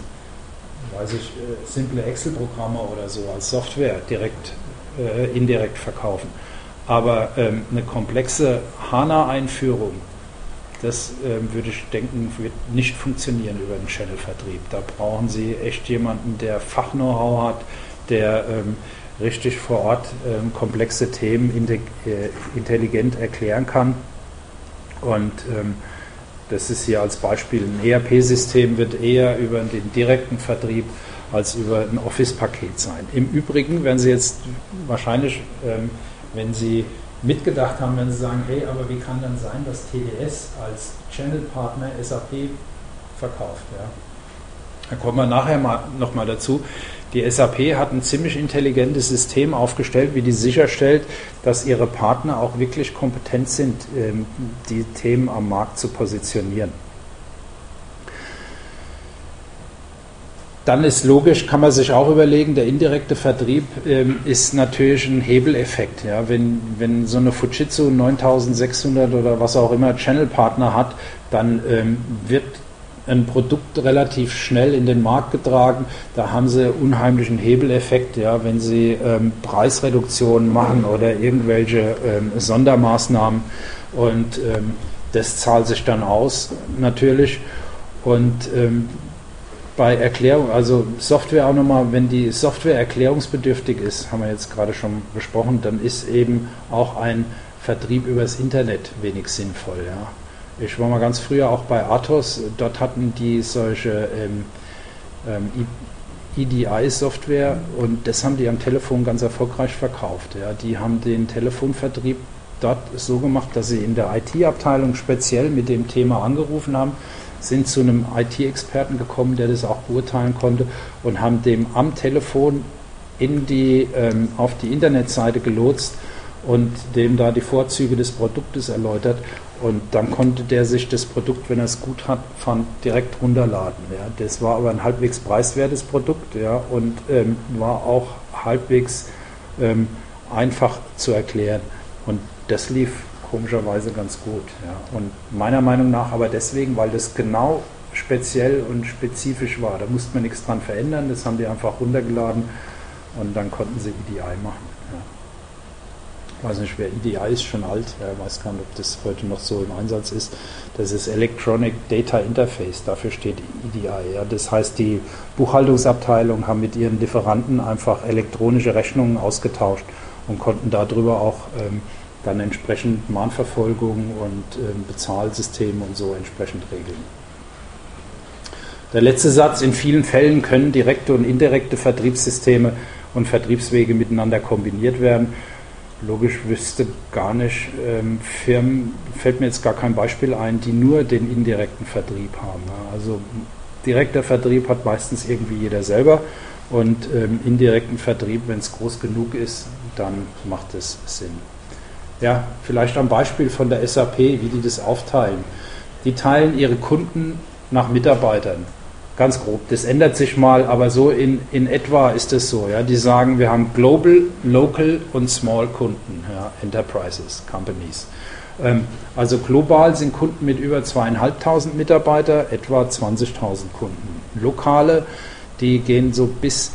simple Excel-Programme oder so als Software indirekt verkaufen. Aber eine komplexe HANA-Einführung, das würde ich denken, wird nicht funktionieren über den Channel-Vertrieb. Da brauchen Sie echt jemanden, der Fach-Know-how hat, der richtig vor Ort komplexe Themen intelligent erklären kann. Und das ist hier als Beispiel, ein ERP-System wird eher über den direkten Vertrieb als über ein Office-Paket sein. Im Übrigen werden Sie jetzt wahrscheinlich, wenn Sie mitgedacht haben, wenn Sie sagen, hey, aber wie kann dann sein, dass TDS als Channel-Partner SAP verkauft? Ja? Da kommen wir nachher nochmal dazu. Die SAP hat ein ziemlich intelligentes System aufgestellt, wie die sicherstellt, dass ihre Partner auch wirklich kompetent sind, die Themen am Markt zu positionieren. Dann ist logisch, kann man sich auch überlegen, der indirekte Vertrieb ist natürlich ein Hebeleffekt. Ja? Wenn so eine Fujitsu 9600 oder was auch immer Channel-Partner hat, dann wird ein Produkt relativ schnell in den Markt getragen. Da haben sie unheimlichen Hebeleffekt, ja, wenn sie Preisreduktionen machen oder irgendwelche Sondermaßnahmen. Und das zahlt sich dann aus, natürlich. Und bei Erklärung, also Software auch nochmal, wenn die Software erklärungsbedürftig ist, haben wir jetzt gerade schon besprochen, dann ist eben auch ein Vertrieb übers Internet wenig sinnvoll, ja. Ich war mal ganz früher auch bei Athos, dort hatten die solche EDI-Software und das haben die am Telefon ganz erfolgreich verkauft. Ja. Die haben den Telefonvertrieb dort so gemacht, dass sie in der IT-Abteilung speziell mit dem Thema angerufen haben, sind zu einem IT-Experten gekommen, der das auch beurteilen konnte und haben dem am Telefon auf die Internetseite gelotst und dem da die Vorzüge des Produktes erläutert. Und dann konnte der sich das Produkt, wenn er es gut fand, direkt runterladen. Ja. Das war aber ein halbwegs preiswertes Produkt, ja, und war auch halbwegs einfach zu erklären. Und das lief komischerweise ganz gut. Ja. Und meiner Meinung nach aber deswegen, weil das genau speziell und spezifisch war. Da musste man nichts dran verändern, das haben die einfach runtergeladen und dann konnten sie EDI machen. Ich weiß nicht, wer EDI ist, schon alt, ich weiß gar nicht, ob das heute noch so im Einsatz ist. Das ist Electronic Data Interface, dafür steht EDI. Ja. Das heißt, die Buchhaltungsabteilung haben mit ihren Lieferanten einfach elektronische Rechnungen ausgetauscht und konnten darüber auch dann entsprechend Mahnverfolgung und Bezahlsysteme und so entsprechend regeln. Der letzte Satz, in vielen Fällen können direkte und indirekte Vertriebssysteme und Vertriebswege miteinander kombiniert werden. Logisch wüsste gar nicht, Firmen, fällt mir jetzt gar kein Beispiel ein, die nur den indirekten Vertrieb haben. Also direkter Vertrieb hat meistens irgendwie jeder selber und indirekten Vertrieb, wenn es groß genug ist, dann macht es Sinn. Ja, vielleicht am Beispiel von der SAP, wie die das aufteilen. Die teilen ihre Kunden nach Mitarbeitern. Ganz grob, das ändert sich mal, aber so in etwa ist es so. Ja. Die sagen, wir haben Global, Local und Small Kunden, ja, Enterprises, Companies. Also global sind Kunden mit über 2.500 Mitarbeiter, etwa 20.000 Kunden. Lokale, die gehen so bis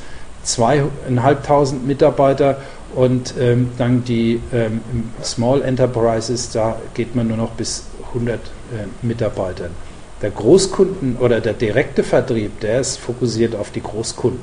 2.500 Mitarbeiter und dann die Small Enterprises, da geht man nur noch bis 100 Mitarbeitern. Der Großkunden oder der direkte Vertrieb, der ist fokussiert auf die Großkunden.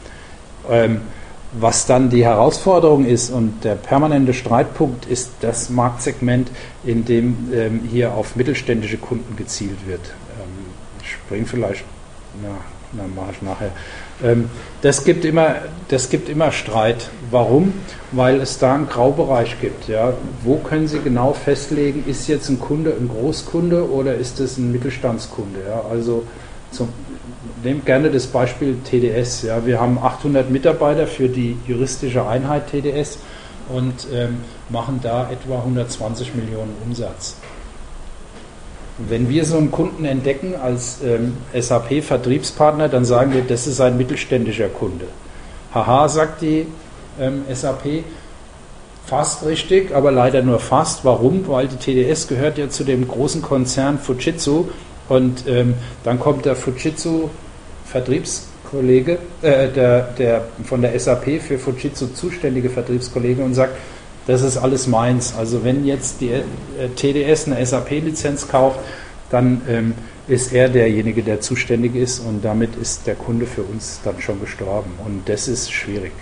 Was dann die Herausforderung ist und der permanente Streitpunkt ist das Marktsegment, in dem hier auf mittelständische Kunden gezielt wird. Ich springe vielleicht, mache ich nachher. Das gibt immer Streit. Warum? Weil es da einen Graubereich gibt. Ja? Wo können Sie genau festlegen, ist jetzt ein Kunde ein Großkunde oder ist es ein Mittelstandskunde? Ja? Also nehmt gerne das Beispiel TDS. Ja? Wir haben 800 Mitarbeiter für die juristische Einheit TDS und machen da etwa 120 Millionen Umsatz. Wenn wir so einen Kunden entdecken als SAP-Vertriebspartner, dann sagen wir, das ist ein mittelständischer Kunde. Haha, sagt die SAP, fast richtig, aber leider nur fast. Warum? Weil die TDS gehört ja zu dem großen Konzern Fujitsu und dann kommt der Fujitsu-Vertriebskollege, der von der SAP für Fujitsu zuständige Vertriebskollege und sagt, das ist alles meins. Also wenn jetzt die TDS eine SAP-Lizenz kauft, dann ist er derjenige, der zuständig ist und damit ist der Kunde für uns dann schon gestorben. Und das ist schwierig.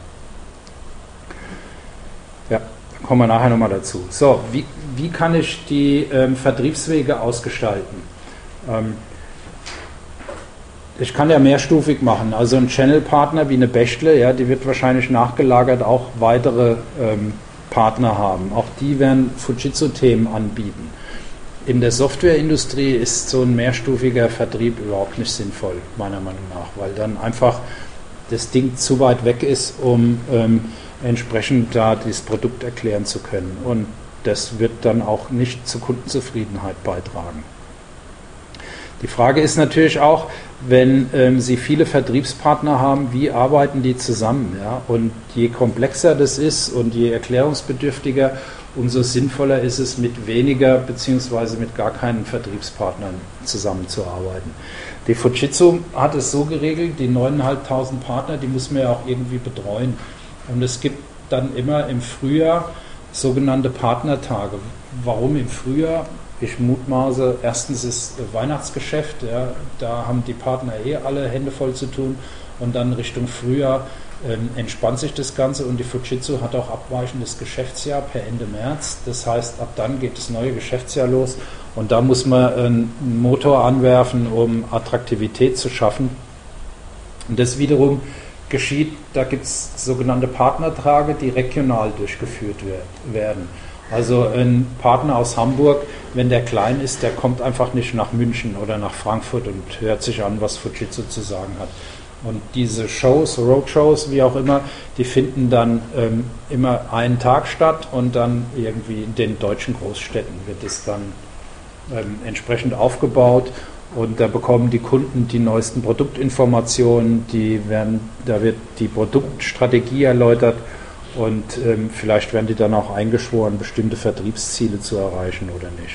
Ja, da kommen wir nachher nochmal dazu. So, wie kann ich die Vertriebswege ausgestalten? Ich kann ja mehrstufig machen. Also ein Channel-Partner wie eine Bechtle, ja, die wird wahrscheinlich nachgelagert auch weitere Partner haben. Auch die werden Fujitsu-Themen anbieten. In der Softwareindustrie ist so ein mehrstufiger Vertrieb überhaupt nicht sinnvoll, meiner Meinung nach, weil dann einfach das Ding zu weit weg ist, um entsprechend da das Produkt erklären zu können. Und das wird dann auch nicht zur Kundenzufriedenheit beitragen. Die Frage ist natürlich auch, wenn Sie viele Vertriebspartner haben, wie arbeiten die zusammen? Ja? Und je komplexer das ist und je erklärungsbedürftiger, umso sinnvoller ist es, mit weniger bzw. mit gar keinen Vertriebspartnern zusammenzuarbeiten. Die Fujitsu hat es so geregelt, die 9.500 Partner, die muss man ja auch irgendwie betreuen. Und es gibt dann immer im Frühjahr sogenannte Partnertage. Warum im Frühjahr? Ich mutmaße, erstens ist Weihnachtsgeschäft, ja, da haben die Partner alle Hände voll zu tun und dann Richtung Frühjahr entspannt sich das Ganze und die Fujitsu hat auch abweichendes Geschäftsjahr per Ende März. Das heißt, ab dann geht das neue Geschäftsjahr los und da muss man einen Motor anwerfen, um Attraktivität zu schaffen. Und das wiederum geschieht, da gibt es sogenannte Partnertage, die regional durchgeführt werden. Also ein Partner aus Hamburg, wenn der klein ist, der kommt einfach nicht nach München oder nach Frankfurt und hört sich an, was Fujitsu zu sagen hat. Und diese Shows, Roadshows, wie auch immer, die finden dann immer einen Tag statt und dann irgendwie in den deutschen Großstädten wird es dann entsprechend aufgebaut und da bekommen die Kunden die neuesten Produktinformationen, da wird die Produktstrategie erläutert. Und vielleicht werden die dann auch eingeschworen, bestimmte Vertriebsziele zu erreichen oder nicht.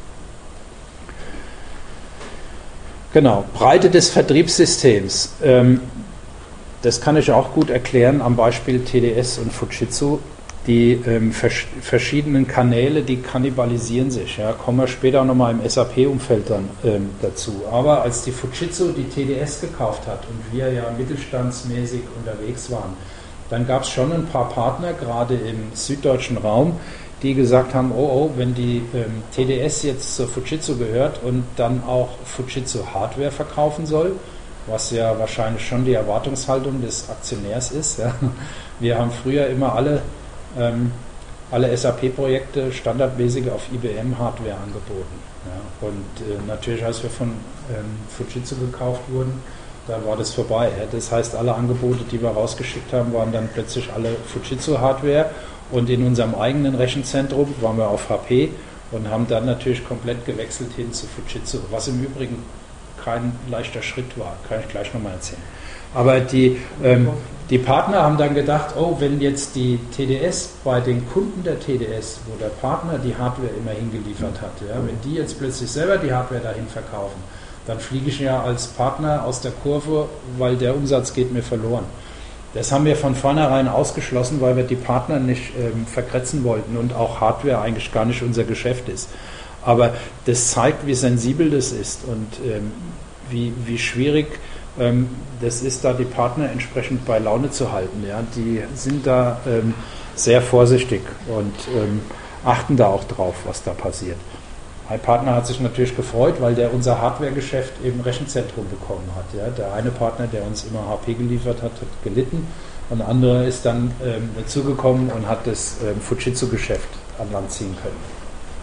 Genau, Breite des Vertriebssystems. Das kann ich auch gut erklären am Beispiel TDS und Fujitsu. Die verschiedenen Kanäle, die kannibalisieren sich. Ja, kommen wir später auch nochmal im SAP-Umfeld dann dazu. Aber als die Fujitsu die TDS gekauft hat und wir ja mittelstandsmäßig unterwegs waren, dann gab es schon ein paar Partner, gerade im süddeutschen Raum, die gesagt haben, wenn die TDS jetzt zur Fujitsu gehört und dann auch Fujitsu Hardware verkaufen soll, was ja wahrscheinlich schon die Erwartungshaltung des Aktionärs ist. Ja. Wir haben früher immer alle SAP-Projekte standardmäßig auf IBM-Hardware angeboten. Ja. Und natürlich, als wir von Fujitsu gekauft wurden, da war das vorbei. Ja. Das heißt, alle Angebote, die wir rausgeschickt haben, waren dann plötzlich alle Fujitsu-Hardware und in unserem eigenen Rechenzentrum waren wir auf HP und haben dann natürlich komplett gewechselt hin zu Fujitsu, was im Übrigen kein leichter Schritt war, kann ich gleich nochmal erzählen. Aber die Partner haben dann gedacht, wenn jetzt die TDS bei den Kunden der TDS, wo der Partner die Hardware immer hingeliefert hat, ja, wenn die jetzt plötzlich selber die Hardware dahin verkaufen, dann fliege ich ja als Partner aus der Kurve, weil der Umsatz geht mir verloren. Das haben wir von vornherein ausgeschlossen, weil wir die Partner nicht vergrätzen wollten und auch Hardware eigentlich gar nicht unser Geschäft ist. Aber das zeigt, wie sensibel das ist und wie schwierig das ist, da die Partner entsprechend bei Laune zu halten. Ja? Die sind da sehr vorsichtig und achten da auch drauf, was da passiert. Ein Partner hat sich natürlich gefreut, weil der unser Hardware-Geschäft im Rechenzentrum bekommen hat. Ja? Der eine Partner, der uns immer HP geliefert hat, hat gelitten und der andere ist dann dazugekommen und hat das Fujitsu-Geschäft an Land ziehen können.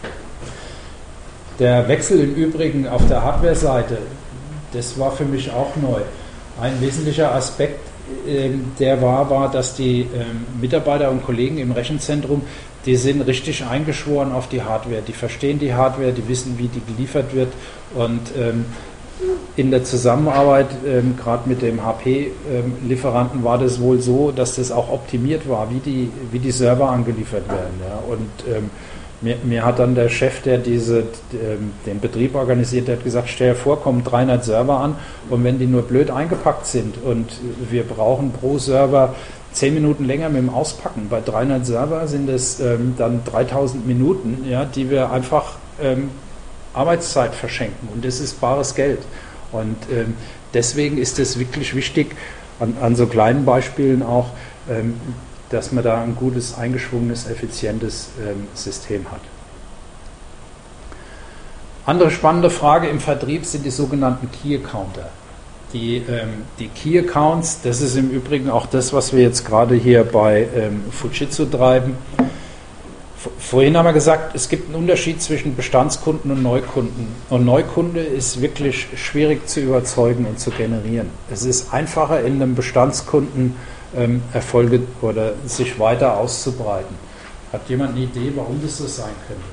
Der Wechsel im Übrigen auf der Hardware-Seite, das war für mich auch neu. Ein wesentlicher Aspekt, der war, dass die Mitarbeiter und Kollegen im Rechenzentrum, die sind richtig eingeschworen auf die Hardware. Die verstehen die Hardware, die wissen, wie die geliefert wird. Und in der Zusammenarbeit, gerade mit dem HP-Lieferanten, war das wohl so, dass das auch optimiert war, wie die Server angeliefert werden. Ja. Und mir hat dann der Chef, der den Betrieb organisiert, der hat gesagt, stell dir vor, kommen 300 Server an und wenn die nur blöd eingepackt sind und wir brauchen pro Server 10 Minuten länger mit dem Auspacken, bei 300 Server sind es dann 3000 Minuten, ja, die wir einfach Arbeitszeit verschenken und das ist bares Geld. Und deswegen ist es wirklich wichtig, an so kleinen Beispielen auch, dass man da ein gutes, eingeschwungenes, effizientes System hat. Andere spannende Frage im Vertrieb sind die sogenannten Key Accounter. Die Key Accounts, das ist im Übrigen auch das, was wir jetzt gerade hier bei Fujitsu treiben. Vorhin haben wir gesagt, es gibt einen Unterschied zwischen Bestandskunden und Neukunden. Und Neukunde ist wirklich schwierig zu überzeugen und zu generieren. Es ist einfacher, in einem Bestandskunden Erfolge oder sich weiter auszubreiten. Hat jemand eine Idee, warum das so sein könnte?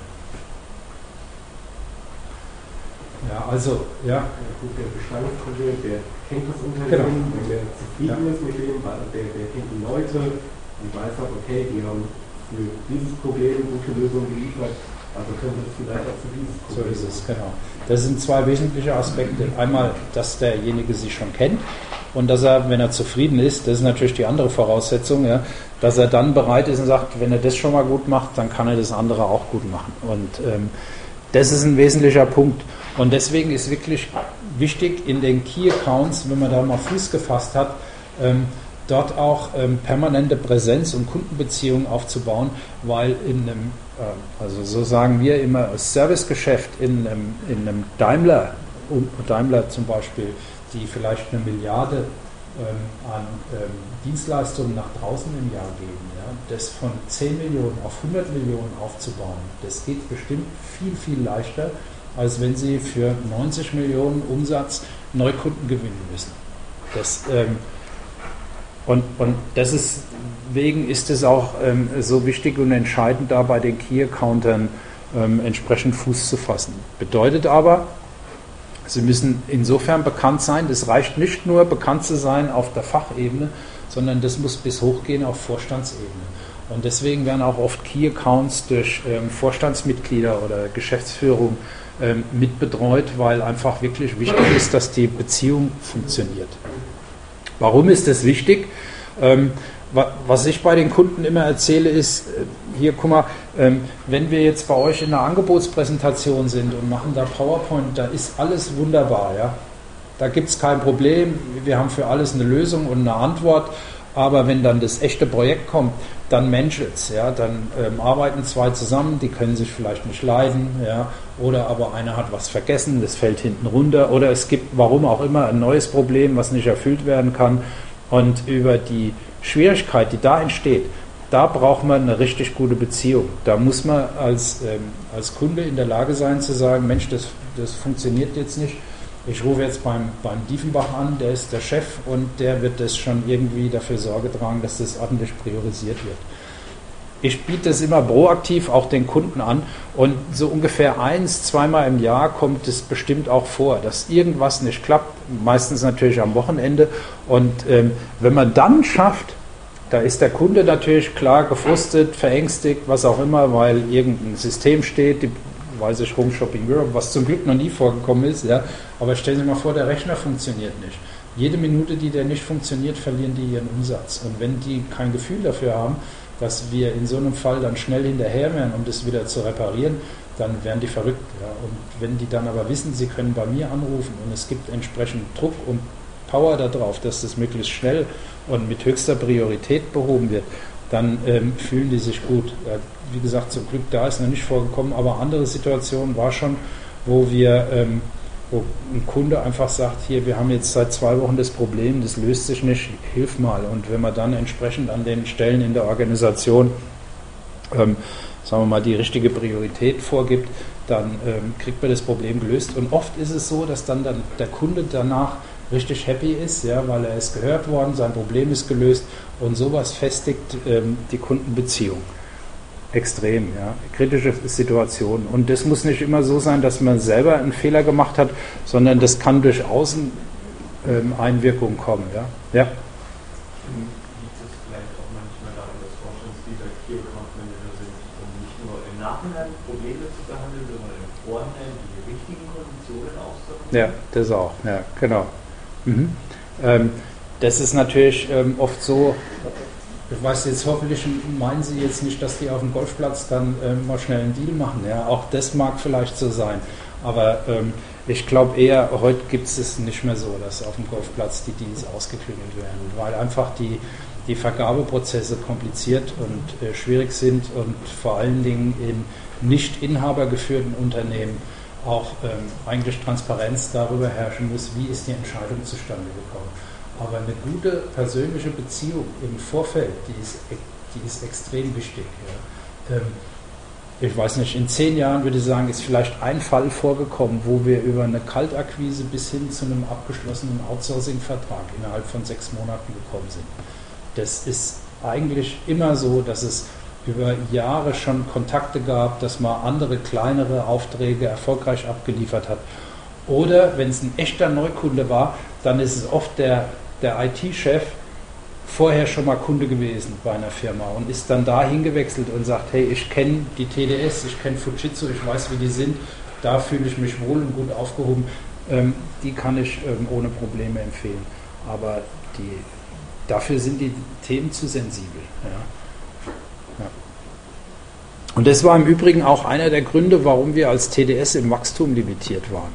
Ja, also, ja. Gut, der Bestandskunde, der kennt das Unternehmen, wenn der zufrieden ist mit dem, der kennt die Leute und weiß auch, okay, die haben für dieses Problem gute Lösungen geliefert, also können wir es vielleicht auch für dieses Problem. So ist es, genau. Das sind zwei wesentliche Aspekte. Einmal, dass derjenige sie schon kennt und dass er, wenn er zufrieden ist, das ist natürlich die andere Voraussetzung, ja, dass er dann bereit ist und sagt, wenn er das schon mal gut macht, dann kann er das andere auch gut machen. Und das ist ein wesentlicher Punkt. Und deswegen ist wirklich wichtig in den Key Accounts, wenn man da mal Fuß gefasst hat, dort auch permanente Präsenz und Kundenbeziehungen aufzubauen, weil in einem, also so sagen wir immer, Servicegeschäft in einem Daimler zum Beispiel, die vielleicht 1 Milliarde an Dienstleistungen nach draußen im Jahr geben, ja, das von 10 Millionen auf 100 Millionen aufzubauen, das geht bestimmt viel, viel leichter, als wenn sie für 90 Millionen Umsatz Neukunden gewinnen müssen. Und deswegen ist es auch so wichtig und entscheidend, da bei den Key-Accountern entsprechend Fuß zu fassen. Bedeutet aber, sie müssen insofern bekannt sein, das reicht nicht nur bekannt zu sein auf der Fachebene, sondern das muss bis hochgehen auf Vorstandsebene. Und deswegen werden auch oft Key-Accounts durch Vorstandsmitglieder oder Geschäftsführung mitbetreut, weil einfach wirklich wichtig ist, dass die Beziehung funktioniert. Warum ist das wichtig? Was ich bei den Kunden immer erzähle ist, hier guck mal, wenn wir jetzt bei euch in einer Angebotspräsentation sind und machen da PowerPoint, da ist alles wunderbar, ja. Da gibt es kein Problem, wir haben für alles eine Lösung und eine Antwort, aber wenn dann das echte Projekt kommt, dann menschelt es, ja, dann arbeiten zwei zusammen, die können sich vielleicht nicht leiden, ja, oder aber einer hat was vergessen, das fällt hinten runter, oder es gibt, warum auch immer, ein neues Problem, was nicht erfüllt werden kann, und über die Schwierigkeit, die da entsteht, da braucht man eine richtig gute Beziehung. Da muss man als Kunde in der Lage sein zu sagen, Mensch, das funktioniert jetzt nicht. Ich rufe jetzt beim Diefenbach an, der ist der Chef und der wird das schon irgendwie dafür Sorge tragen, dass das ordentlich priorisiert wird. Ich biete das immer proaktiv auch den Kunden an und so ungefähr 1-2 Mal im Jahr kommt es bestimmt auch vor, dass irgendwas nicht klappt, meistens natürlich am Wochenende. Und wenn man dann schafft, da ist der Kunde natürlich klar gefrustet, verängstigt, was auch immer, weil irgendein System steht, weiß ich, Home Shopping Europe, was zum Glück noch nie vorgekommen ist, ja. Aber stellen Sie mal vor, der Rechner funktioniert nicht. Jede Minute, die der nicht funktioniert, verlieren die ihren Umsatz. Und wenn die kein Gefühl dafür haben, dass wir in so einem Fall dann schnell hinterher wären, um das wieder zu reparieren, dann werden die verrückt. Ja. Und wenn die dann aber wissen, sie können bei mir anrufen und es gibt entsprechend Druck und Power darauf, dass das möglichst schnell und mit höchster Priorität behoben wird, dann fühlen die sich gut. Wie gesagt, zum Glück da ist noch nicht vorgekommen, aber andere Situationen war schon, wo wo ein Kunde einfach sagt, hier, wir haben jetzt seit 2 Wochen das Problem, das löst sich nicht, hilf mal. Und wenn man dann entsprechend an den Stellen in der Organisation, sagen wir mal, die richtige Priorität vorgibt, dann kriegt man das Problem gelöst. Und oft ist es so, dass dann der Kunde danach richtig happy ist, ja, weil er ist gehört worden, sein Problem ist gelöst und sowas festigt die Kundenbeziehung. Extrem, ja. Kritische Situationen. Und das muss nicht immer so sein, dass man selber einen Fehler gemacht hat, sondern das kann durch Außeneinwirkungen kommen. Ja. Ja. Liegt es vielleicht auch manchmal daran, dass Vorstandsleader Key Account Manager sind, um nicht nur im Nachhinein Probleme zu behandeln, sondern im Vorhinein die richtigen Konditionen auszuhandeln? Ja, das auch. Ja, genau. Mhm. Das ist natürlich oft so. Ich weiß jetzt, hoffentlich meinen Sie jetzt nicht, dass die auf dem Golfplatz dann mal schnell einen Deal machen. Ja, auch das mag vielleicht so sein. Aber ich glaube eher, heute gibt es nicht mehr so, dass auf dem Golfplatz die Deals ausgeklüngelt werden, weil einfach die Vergabeprozesse kompliziert und schwierig sind und vor allen Dingen in nicht inhabergeführten Unternehmen auch eigentlich Transparenz darüber herrschen muss, wie ist die Entscheidung zustande gekommen. Aber eine gute persönliche Beziehung im Vorfeld, die ist extrem wichtig. Ja. Ich weiß nicht, in 10 Jahren würde ich sagen, ist vielleicht ein Fall vorgekommen, wo wir über eine Kaltakquise bis hin zu einem abgeschlossenen Outsourcing-Vertrag innerhalb von 6 Monaten gekommen sind. Das ist eigentlich immer so, dass es über Jahre schon Kontakte gab, dass man andere kleinere Aufträge erfolgreich abgeliefert hat. Oder wenn es ein echter Neukunde war, dann ist es oft der IT-Chef vorher schon mal Kunde gewesen bei einer Firma und ist dann dahin gewechselt und sagt, hey, ich kenne die TDS, ich kenne Fujitsu, ich weiß, wie die sind, da fühle ich mich wohl und gut aufgehoben, die kann ich ohne Probleme empfehlen. Aber dafür sind die Themen zu sensibel. Ja. Ja. Und das war im Übrigen auch einer der Gründe, warum wir als TDS im Wachstum limitiert waren.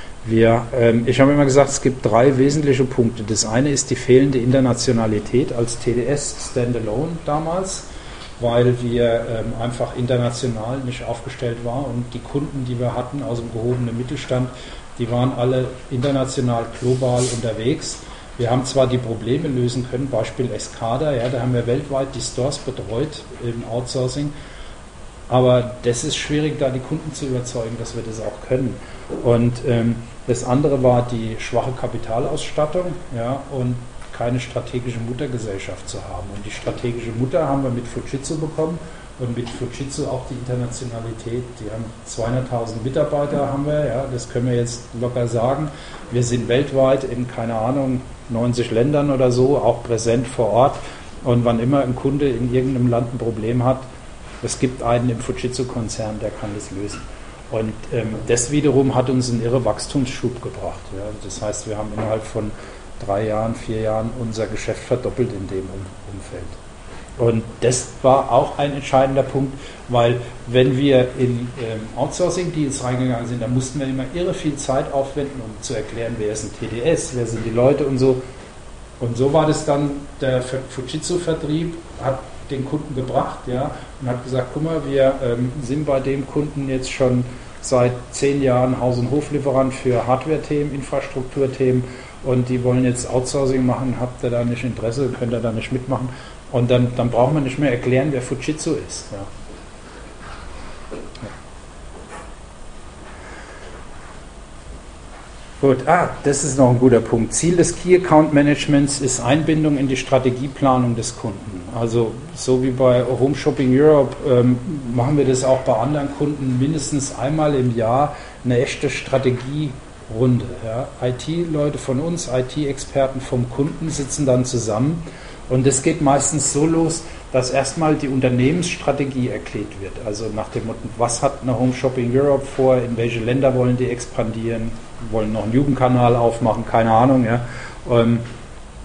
Ich habe immer gesagt, es gibt 3 wesentliche Punkte. Das eine ist die fehlende Internationalität als TDS Standalone damals, weil wir einfach international nicht aufgestellt waren und die Kunden, die wir hatten aus dem gehobenen Mittelstand, die waren alle international, global unterwegs. Wir haben zwar die Probleme lösen können, Beispiel Escada, ja, da haben wir weltweit die Stores betreut im Outsourcing, aber das ist schwierig, da die Kunden zu überzeugen, dass wir das auch können. Und das andere war die schwache Kapitalausstattung, ja, und keine strategische Muttergesellschaft zu haben. Und die strategische Mutter haben wir mit Fujitsu bekommen und mit Fujitsu auch die Internationalität. Die haben 200.000 Mitarbeiter, haben wir, ja, das können wir jetzt locker sagen. Wir sind weltweit in, keine Ahnung, 90 Ländern oder so, auch präsent vor Ort. Und wann immer ein Kunde in irgendeinem Land ein Problem hat, es gibt einen im Fujitsu-Konzern, der kann das lösen. Und das wiederum hat uns einen irre Wachstumsschub gebracht. Ja. Das heißt, wir haben innerhalb von 3 Jahren, 4 Jahren unser Geschäft verdoppelt in dem Umfeld. Und das war auch ein entscheidender Punkt, weil wenn wir in Outsourcing-Deals reingegangen sind, dann mussten wir immer irre viel Zeit aufwenden, um zu erklären, wer ist ein TDS, wer sind die Leute und so. Und so war das dann, der Fujitsu-Vertrieb hat den Kunden gebracht, ja, und hat gesagt, guck mal, wir sind bei dem Kunden jetzt schon seit 10 Jahren Haus- und Hoflieferant für Hardware-Themen, Infrastrukturthemen und die wollen jetzt Outsourcing machen, habt ihr da nicht Interesse, könnt ihr da nicht mitmachen und dann braucht man nicht mehr erklären, wer Fujitsu ist. Ja. Gut, das ist noch ein guter Punkt. Ziel des Key Account Managements ist Einbindung in die Strategieplanung des Kunden. Also so wie bei Home Shopping Europe machen wir das auch bei anderen Kunden mindestens einmal im Jahr eine echte Strategierunde. Ja. IT-Leute von uns, IT-Experten vom Kunden sitzen dann zusammen und es geht meistens so los, dass erstmal die Unternehmensstrategie erklärt wird. Also nach dem Motto, was hat eine Home Shopping Europe vor, in welche Länder wollen die expandieren, wollen noch einen Jugendkanal aufmachen, keine Ahnung. Ja.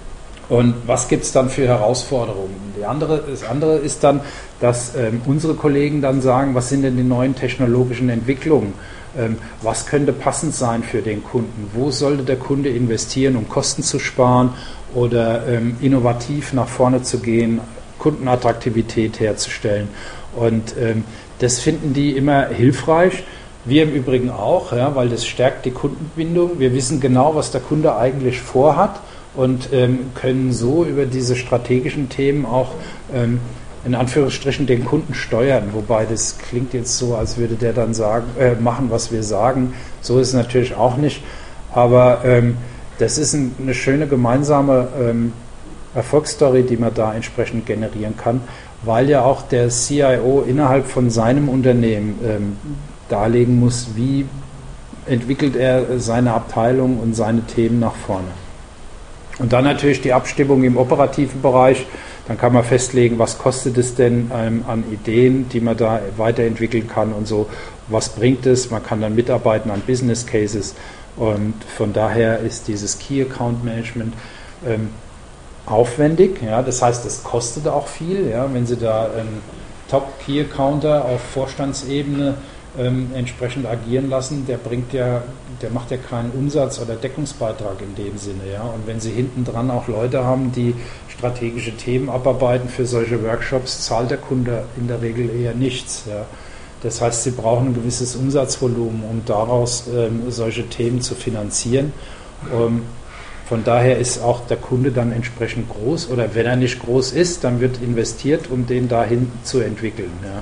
Und was gibt es dann für Herausforderungen? Das andere ist dann, dass unsere Kollegen dann sagen, was sind denn die neuen technologischen Entwicklungen? Was könnte passend sein für den Kunden? Wo sollte der Kunde investieren, um Kosten zu sparen oder innovativ nach vorne zu gehen, Kundenattraktivität herzustellen? Und das finden die immer hilfreich. Wir im Übrigen auch, ja, weil das stärkt die Kundenbindung. Wir wissen genau, was der Kunde eigentlich vorhat und können so über diese strategischen Themen auch in Anführungsstrichen den Kunden steuern, wobei das klingt jetzt so, als würde der dann sagen, machen, was wir sagen. So ist es natürlich auch nicht, aber das ist eine schöne gemeinsame Erfolgsstory, die man da entsprechend generieren kann, weil ja auch der CIO innerhalb von seinem Unternehmen darlegen muss, wie entwickelt er seine Abteilung und seine Themen nach vorne. Und dann natürlich die Abstimmung im operativen Bereich. Dann kann man festlegen, was kostet es denn an Ideen, die man da weiterentwickeln kann und so. Was bringt es? Man kann dann mitarbeiten an Business Cases. Und von daher ist dieses Key Account Management aufwendig. Ja, das heißt, es kostet auch viel. Ja, wenn Sie da einen Top Key Accounter auf Vorstandsebene entsprechend agieren lassen, der macht ja keinen Umsatz oder Deckungsbeitrag in dem Sinne, ja. Und wenn Sie hinten dran auch Leute haben, die strategische Themen abarbeiten für solche Workshops, zahlt der Kunde in der Regel eher nichts, ja. Das heißt, Sie brauchen ein gewisses Umsatzvolumen, um daraus solche Themen zu finanzieren. Von daher ist auch der Kunde dann entsprechend groß, oder wenn er nicht groß ist, dann wird investiert, um den dahin zu entwickeln, ja.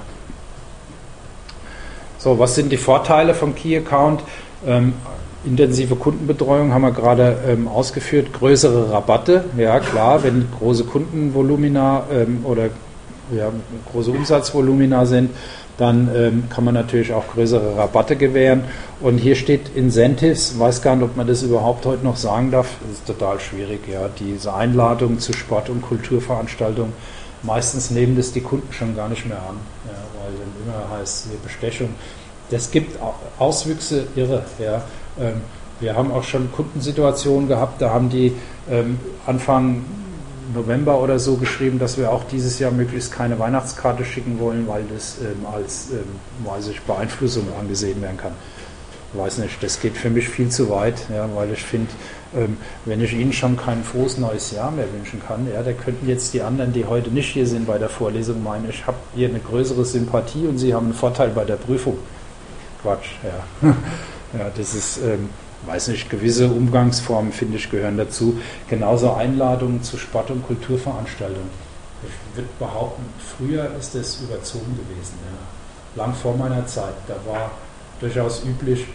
So, was sind die Vorteile vom Key Account? Intensive Kundenbetreuung haben wir gerade ausgeführt, größere Rabatte, ja klar, wenn große Kundenvolumina oder ja, große Umsatzvolumina sind, dann kann man natürlich auch größere Rabatte gewähren. Und hier steht Incentives, weiß gar nicht, ob man das überhaupt heute noch sagen darf, das ist total schwierig, ja, diese Einladungen zu Sport- und Kulturveranstaltungen, meistens nehmen das die Kunden schon gar nicht mehr an, ja, weil dann immer heißt, Bestechung. Das gibt Auswüchse irre. Ja. Wir haben auch schon Kundensituationen gehabt, da haben die Anfang November oder so geschrieben, dass wir auch dieses Jahr möglichst keine Weihnachtskarte schicken wollen, weil das als Beeinflussung angesehen werden kann. Ich weiß nicht, das geht für mich viel zu weit, ja, weil ich finde, wenn ich Ihnen schon kein frohes neues Jahr mehr wünschen kann, ja, da könnten jetzt die anderen, die heute nicht hier sind bei der Vorlesung, meinen, ich habe hier eine größere Sympathie und Sie haben einen Vorteil bei der Prüfung. Quatsch, ja. Ja, das ist, weiß nicht, gewisse Umgangsformen, finde ich, gehören dazu. Genauso Einladungen zu Sport- und Kulturveranstaltungen. Ich würde behaupten, früher ist das überzogen gewesen, ja. Lang vor meiner Zeit. Da war durchaus üblich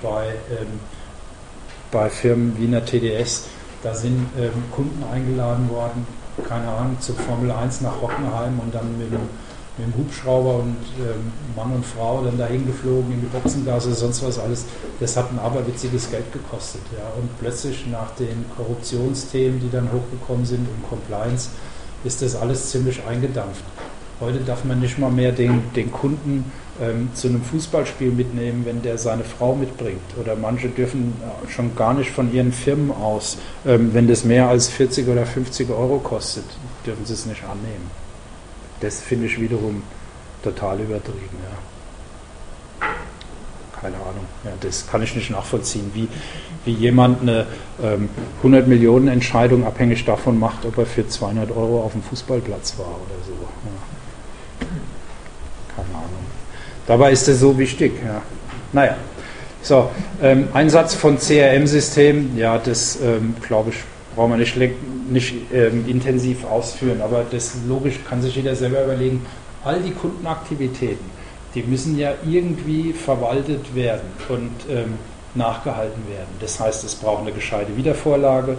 bei Firmen wie einer TDS, da sind Kunden eingeladen worden, keine Ahnung, zur Formel 1 nach Hockenheim und dann mit dem Hubschrauber und Mann und Frau dann dahin geflogen in die Boxengasse, sonst was alles. Das hat ein aberwitziges Geld gekostet. Ja. Und plötzlich nach den Korruptionsthemen, die dann hochgekommen sind und Compliance, ist das alles ziemlich eingedampft. Heute darf man nicht mal mehr den Kunden zu einem Fußballspiel mitnehmen, wenn der seine Frau mitbringt. Oder manche dürfen schon gar nicht von ihren Firmen aus, wenn das mehr als 40 oder 50 Euro kostet, dürfen sie es nicht annehmen. Das finde ich wiederum total übertrieben. Ja. Keine Ahnung. Ja, das kann ich nicht nachvollziehen, wie jemand eine 100 Millionen Entscheidung abhängig davon macht, ob er für 200 Euro auf dem Fußballplatz war oder so. Ja. Keine Ahnung. Dabei ist es so wichtig. Ja. Naja, so, Einsatz von CRM-Systemen, ja, das glaube ich, brauchen wir nicht intensiv ausführen, aber das logisch kann sich jeder selber überlegen. All die Kundenaktivitäten, die müssen ja irgendwie verwaltet werden und nachgehalten werden. Das heißt, es braucht eine gescheite Wiedervorlage.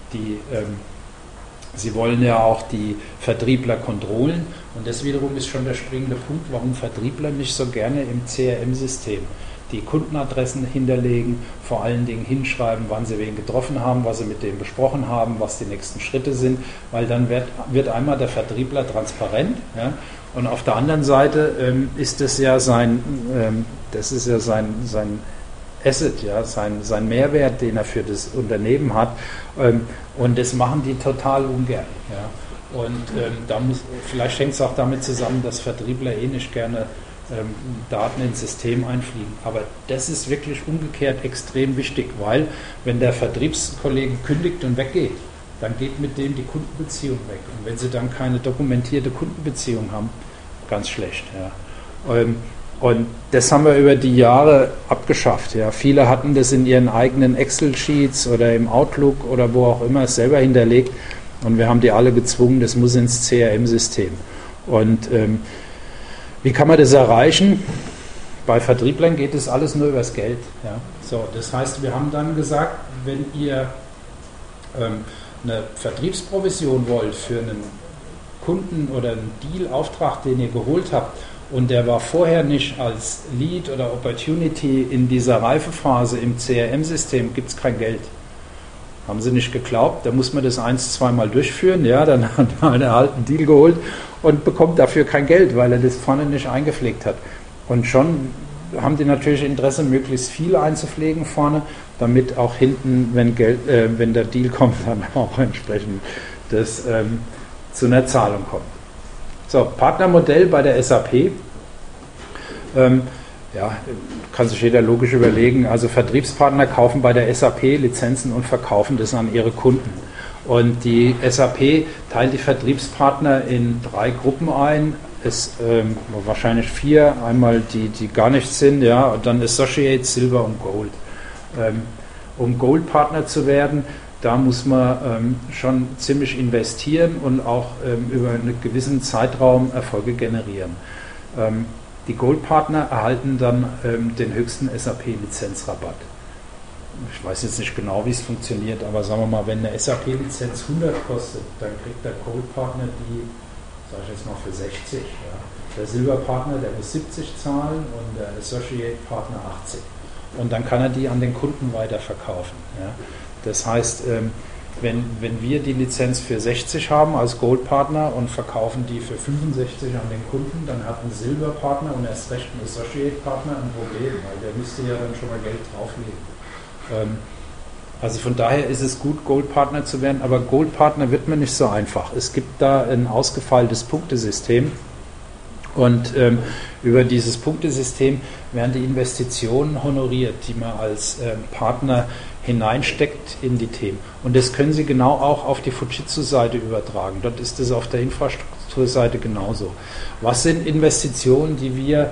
Sie wollen ja auch die Vertriebler kontrollen und das wiederum ist schon der springende Punkt, warum Vertriebler nicht so gerne im CRM-System die Kundenadressen hinterlegen, vor allen Dingen hinschreiben, wann sie wen getroffen haben, was sie mit dem besprochen haben, was die nächsten Schritte sind, weil dann wird einmal der Vertriebler transparent, ja, und auf der anderen Seite ist das ja sein Asset, ja, sein Mehrwert, den er für das Unternehmen hat. Und das machen die total ungern. Ja. Und vielleicht hängt es auch damit zusammen, dass Vertriebler nicht gerne Daten ins System einfliegen. Aber das ist wirklich umgekehrt extrem wichtig, weil wenn der Vertriebskollege kündigt und weggeht, dann geht mit dem die Kundenbeziehung weg. Und wenn sie dann keine dokumentierte Kundenbeziehung haben, ganz schlecht. Ja. Und das haben wir über die Jahre abgeschafft. Ja. Viele hatten das in ihren eigenen Excel-Sheets oder im Outlook oder wo auch immer selber hinterlegt. Und wir haben die alle gezwungen, das muss ins CRM-System. Und wie kann man das erreichen? Bei Vertrieblern geht es alles nur übers Geld. Ja. So, das heißt, wir haben dann gesagt, wenn ihr eine Vertriebsprovision wollt für einen Kunden oder einen Deal-Auftrag, den ihr geholt habt, und der war vorher nicht als Lead oder Opportunity in dieser Reifephase im CRM-System, gibt es kein Geld. Haben sie nicht geglaubt, da muss man das 1-2 Mal durchführen, ja, dann hat er halt einen Deal geholt und bekommt dafür kein Geld, weil er das vorne nicht eingepflegt hat. Und schon haben die natürlich Interesse, möglichst viel einzupflegen vorne, damit auch hinten, wenn der Deal kommt, dann auch entsprechend das zu einer Zahlung kommt. So, Partnermodell bei der SAP. Ja, kann sich jeder logisch überlegen. Also Vertriebspartner kaufen bei der SAP Lizenzen und verkaufen das an ihre Kunden. Und die SAP teilt die Vertriebspartner in 3 Gruppen ein. Es wahrscheinlich 4, einmal die gar nichts sind, ja, und dann Associate, Silver und Gold. Um Gold-Partner zu werden, da muss man schon ziemlich investieren und auch über einen gewissen Zeitraum Erfolge generieren. Die Gold-Partner erhalten dann den höchsten SAP-Lizenzrabatt. Ich weiß jetzt nicht genau, wie es funktioniert, aber sagen wir mal, wenn eine SAP-Lizenz 100 kostet, dann kriegt der Gold-Partner die, sage ich jetzt mal, für 60. Ja. Der Silber-Partner, der muss 70 zahlen und der Associate-Partner 80. Und dann kann er die an den Kunden weiterverkaufen. Ja. Das heißt, wenn wir die Lizenz für 60 haben als Gold-Partner und verkaufen die für 65 an den Kunden, dann hat ein Silber-Partner und erst recht ein Associate-Partner ein Problem, weil der müsste ja dann schon mal Geld drauflegen. Also von daher ist es gut, Gold-Partner zu werden, aber Gold-Partner wird man nicht so einfach. Es gibt da ein ausgefeiltes Punktesystem und über dieses Punktesystem werden die Investitionen honoriert, die man als Partner hineinsteckt in die Themen. Und das können Sie genau auch auf die Fujitsu-Seite übertragen. Dort ist es auf der Infrastrukturseite genauso. Was sind Investitionen, die wir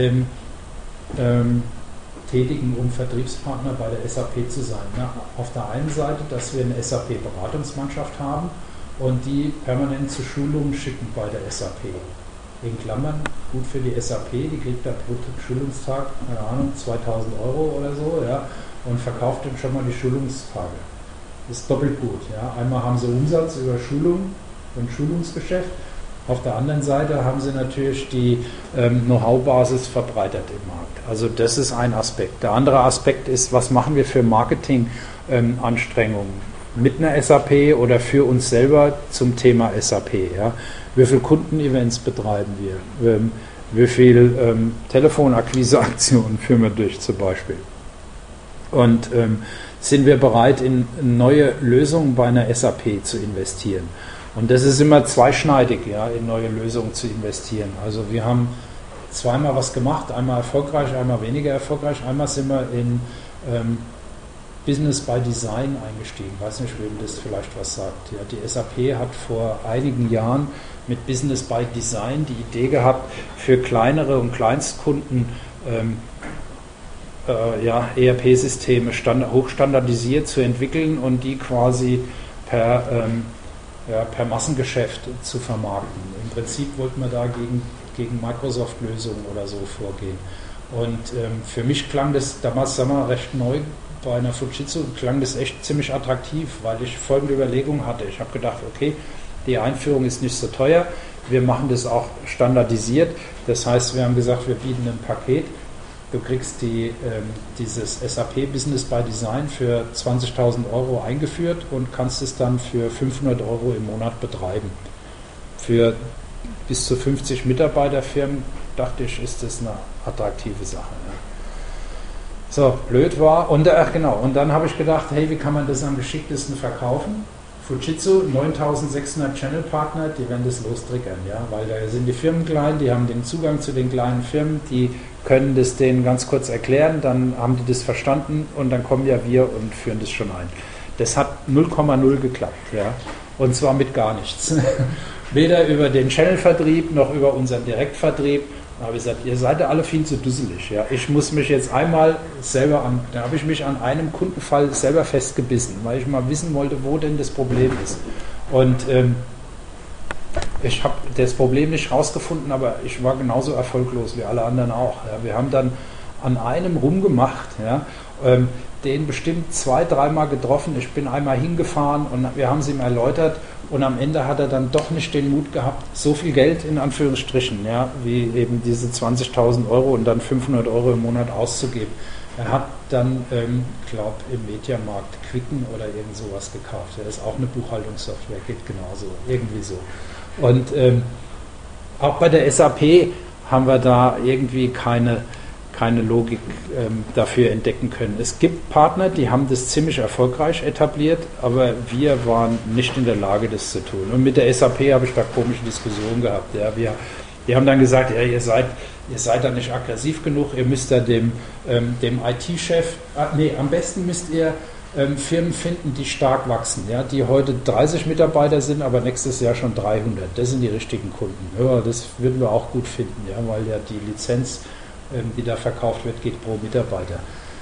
tätigen, um Vertriebspartner bei der SAP zu sein? Na, auf der einen Seite, dass wir eine SAP-Beratungsmannschaft haben und die permanent zu Schulungen schicken bei der SAP. In Klammern, gut für die SAP, die kriegt da pro Schulungstag, keine Ahnung, 2.000 € oder so, ja, und verkauft dann schon mal die Schulungstage. Das ist doppelt gut. Ja. Einmal haben sie Umsatz über Schulung und Schulungsgeschäft. Auf der anderen Seite haben sie natürlich die Know-how-Basis verbreitert im Markt. Also das ist ein Aspekt. Der andere Aspekt ist, was machen wir für Marketing-Anstrengungen mit einer SAP oder für uns selber zum Thema SAP. Ja. Wie viele Kundenevents betreiben wir? Wie viele Telefonakquiseaktionen führen wir durch zum Beispiel? Und sind wir bereit, in neue Lösungen bei einer SAP zu investieren? Und das ist immer zweischneidig, ja, in neue Lösungen zu investieren. Also wir haben zweimal was gemacht, einmal erfolgreich, einmal weniger erfolgreich. Einmal sind wir in Business by Design eingestiegen. Ich weiß nicht, wem das vielleicht was sagt. Ja, die SAP hat vor einigen Jahren mit Business by Design die Idee gehabt, für kleinere und Kleinstkunden ERP-Systeme hochstandardisiert zu entwickeln und die quasi per Massengeschäft zu vermarkten. Im Prinzip wollten wir da gegen Microsoft-Lösungen oder so vorgehen. Und für mich klang das damals, recht neu bei einer Fujitsu, klang das echt ziemlich attraktiv, weil ich folgende Überlegung hatte. Ich habe gedacht, okay, die Einführung ist nicht so teuer, wir machen das auch standardisiert. Das heißt, wir haben gesagt, wir bieten ein Paket. Du kriegst dieses SAP Business by Design für 20.000 € eingeführt und kannst es dann für 500 € im Monat betreiben. Für bis zu 50 Mitarbeiterfirmen, dachte ich, ist das eine attraktive Sache. Ja. So, blöd war. Und genau, und dann habe ich gedacht, hey, wie kann man das am geschicktesten verkaufen? Fujitsu, 9600 Channel-Partner, die werden das lostriggern, ja, weil da sind die Firmen klein, die haben den Zugang zu den kleinen Firmen, die können das denen ganz kurz erklären, dann haben die das verstanden und dann kommen ja wir und führen das schon ein. Das hat 0,0 geklappt, ja, und zwar mit gar nichts. Weder über den Channel-Vertrieb noch über unseren Direktvertrieb. Da habe ich gesagt, ihr seid ja alle viel zu dusselig. Ja. Ich muss mich jetzt einmal selber da habe ich mich an einem Kundenfall selber festgebissen, weil ich mal wissen wollte, wo denn das Problem ist. Und ich habe das Problem nicht rausgefunden, aber ich war genauso erfolglos wie alle anderen auch. Ja. Wir haben dann an einem rumgemacht, ja, den bestimmt 2-3 Mal getroffen. Ich bin einmal hingefahren und wir haben es ihm erläutert und am Ende hat er dann doch nicht den Mut gehabt, so viel Geld in Anführungsstrichen, ja, wie eben diese 20.000 Euro und dann 500 Euro im Monat auszugeben. Er hat dann, glaube im Mediamarkt Quicken oder irgend sowas gekauft. Das ist auch eine Buchhaltungssoftware, geht genauso, irgendwie so. Und auch bei der SAP haben wir da irgendwie keine Logik dafür entdecken können. Es gibt Partner, die haben das ziemlich erfolgreich etabliert, aber wir waren nicht in der Lage, das zu tun. Und mit der SAP habe ich da komische Diskussionen gehabt. Ja. Wir haben dann gesagt, ja, ihr seid da nicht aggressiv genug, ihr müsst da dem IT-Chef, am besten müsst ihr Firmen finden, die stark wachsen, ja, die heute 30 Mitarbeiter sind, aber nächstes Jahr schon 300. Das sind die richtigen Kunden. Ja, das würden wir auch gut finden, ja, weil ja die Lizenz, die da verkauft wird, geht pro Mitarbeiter.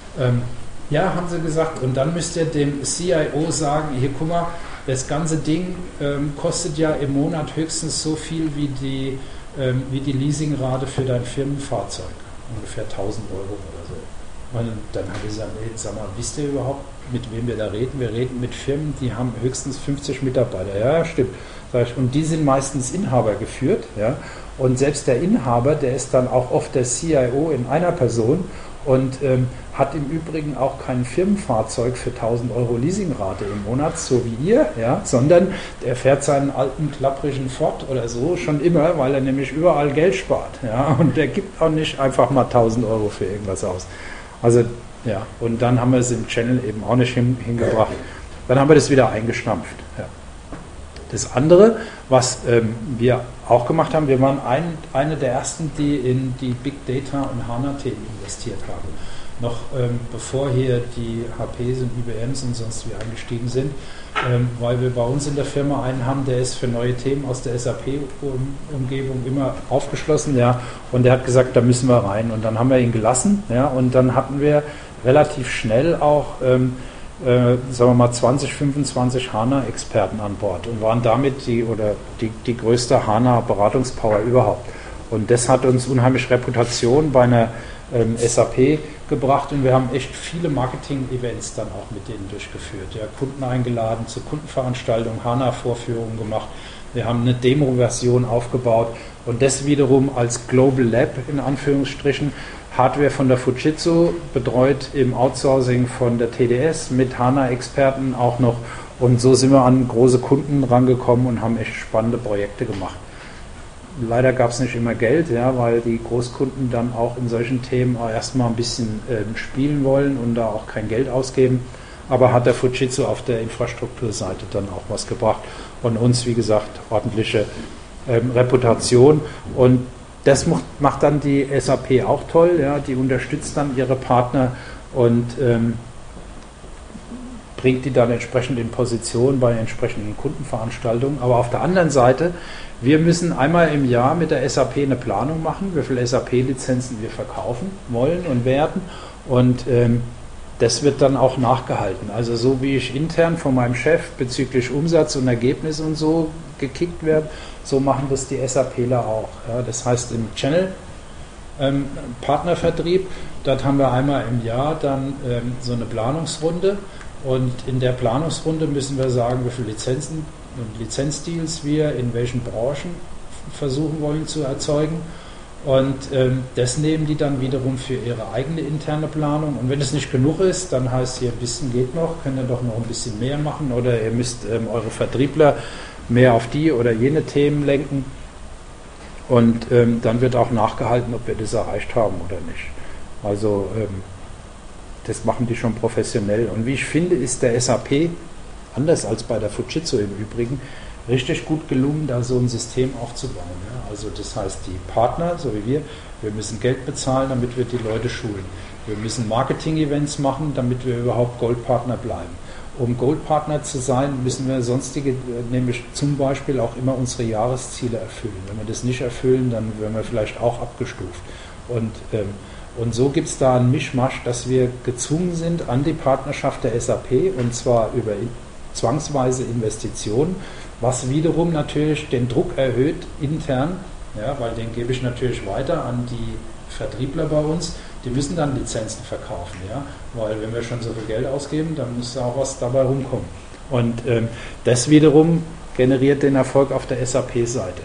Ja, haben sie gesagt, und dann müsst ihr dem CIO sagen, hier guck mal, das ganze Ding kostet ja im Monat höchstens so viel wie die Leasingrate für dein Firmenfahrzeug, ungefähr 1.000 Euro oder so. Und dann habe ich gesagt, ey, sag mal, wisst ihr überhaupt, mit wem wir da reden? Wir reden mit Firmen, die haben höchstens 50 Mitarbeiter. Ja, stimmt. Und die sind meistens Inhaber geführt, ja. Und selbst der Inhaber, der ist dann auch oft der CIO in einer Person und hat im Übrigen auch kein Firmenfahrzeug für 1.000 Euro Leasingrate im Monat, so wie ihr, ja, sondern der fährt seinen alten klapprigen Ford oder so schon immer, weil er nämlich überall Geld spart, ja, und der gibt auch nicht einfach mal 1.000 Euro für irgendwas aus. Also, ja, und dann haben wir es im Channel eben auch nicht hingebracht. Dann haben wir das wieder eingestampft, ja. Das andere, was wir auch gemacht haben, wir waren eine der ersten, die in die Big Data und HANA-Themen investiert haben. Noch bevor hier die HPs und IBMs und sonst wie eingestiegen sind, weil wir bei uns in der Firma einen haben, der ist für neue Themen aus der SAP-Umgebung immer aufgeschlossen, ja, und der hat gesagt, da müssen wir rein. Und dann haben wir ihn gelassen, ja, und dann hatten wir relativ schnell auch sagen wir mal 20, 25 HANA-Experten an Bord und waren damit die größte HANA-Beratungspower überhaupt. Und das hat uns unheimlich Reputation bei einer SAP gebracht und wir haben echt viele Marketing-Events dann auch mit denen durchgeführt. Ja, Kunden eingeladen, zu Kundenveranstaltungen, HANA-Vorführungen gemacht. Wir haben eine Demo-Version aufgebaut und das wiederum als Global Lab in Anführungsstrichen. Hardware von der Fujitsu, betreut im Outsourcing von der TDS mit HANA-Experten auch noch. Und so sind wir an große Kunden rangekommen und haben echt spannende Projekte gemacht. Leider gab es nicht immer Geld, ja, weil die Großkunden dann auch in solchen Themen auch erstmal ein bisschen spielen wollen und da auch kein Geld ausgeben. Aber hat der Fujitsu auf der Infrastrukturseite dann auch was gebracht und uns, wie gesagt, ordentliche Reputation. Und das macht dann die SAP auch toll, ja, die unterstützt dann ihre Partner und bringt die dann entsprechend in Position bei entsprechenden Kundenveranstaltungen. Aber auf der anderen Seite, wir müssen einmal im Jahr mit der SAP eine Planung machen, wie viele SAP-Lizenzen wir verkaufen wollen und werden. Und das wird dann auch nachgehalten. Also so wie ich intern von meinem Chef bezüglich Umsatz und Ergebnis und so gekickt werde, so machen das die SAPler auch. Ja, das heißt im Channel Partnervertrieb, dort haben wir einmal im Jahr dann so eine Planungsrunde und in der Planungsrunde müssen wir sagen, wie viele Lizenzen und Lizenzdeals wir in welchen Branchen versuchen wollen zu erzeugen. Und das nehmen die dann wiederum für ihre eigene interne Planung. Und wenn es nicht genug ist, dann heißt hier, ein bisschen geht noch, könnt ihr doch noch ein bisschen mehr machen oder ihr müsst eure Vertriebler mehr auf die oder jene Themen lenken. Und dann wird auch nachgehalten, ob wir das erreicht haben oder nicht. Also das machen die schon professionell. Und wie ich finde, ist der SAP, anders als bei der Fujitsu im Übrigen, richtig gut gelungen, da so ein System aufzubauen. Ja? Also das heißt, die Partner, so wie wir müssen Geld bezahlen, damit wir die Leute schulen. Wir müssen Marketing-Events machen, damit wir überhaupt Goldpartner bleiben. Um Goldpartner zu sein, müssen wir sonstige, nämlich zum Beispiel auch immer unsere Jahresziele erfüllen. Wenn wir das nicht erfüllen, dann werden wir vielleicht auch abgestuft. Und so gibt es da einen Mischmasch, dass wir gezwungen sind an die Partnerschaft der SAP, und zwar über zwangsweise Investitionen, was wiederum natürlich den Druck erhöht intern, ja, weil den gebe ich natürlich weiter an die Vertriebler bei uns, die müssen dann Lizenzen verkaufen, ja, weil wenn wir schon so viel Geld ausgeben, dann muss auch was dabei rumkommen. Und das wiederum generiert den Erfolg auf der SAP-Seite.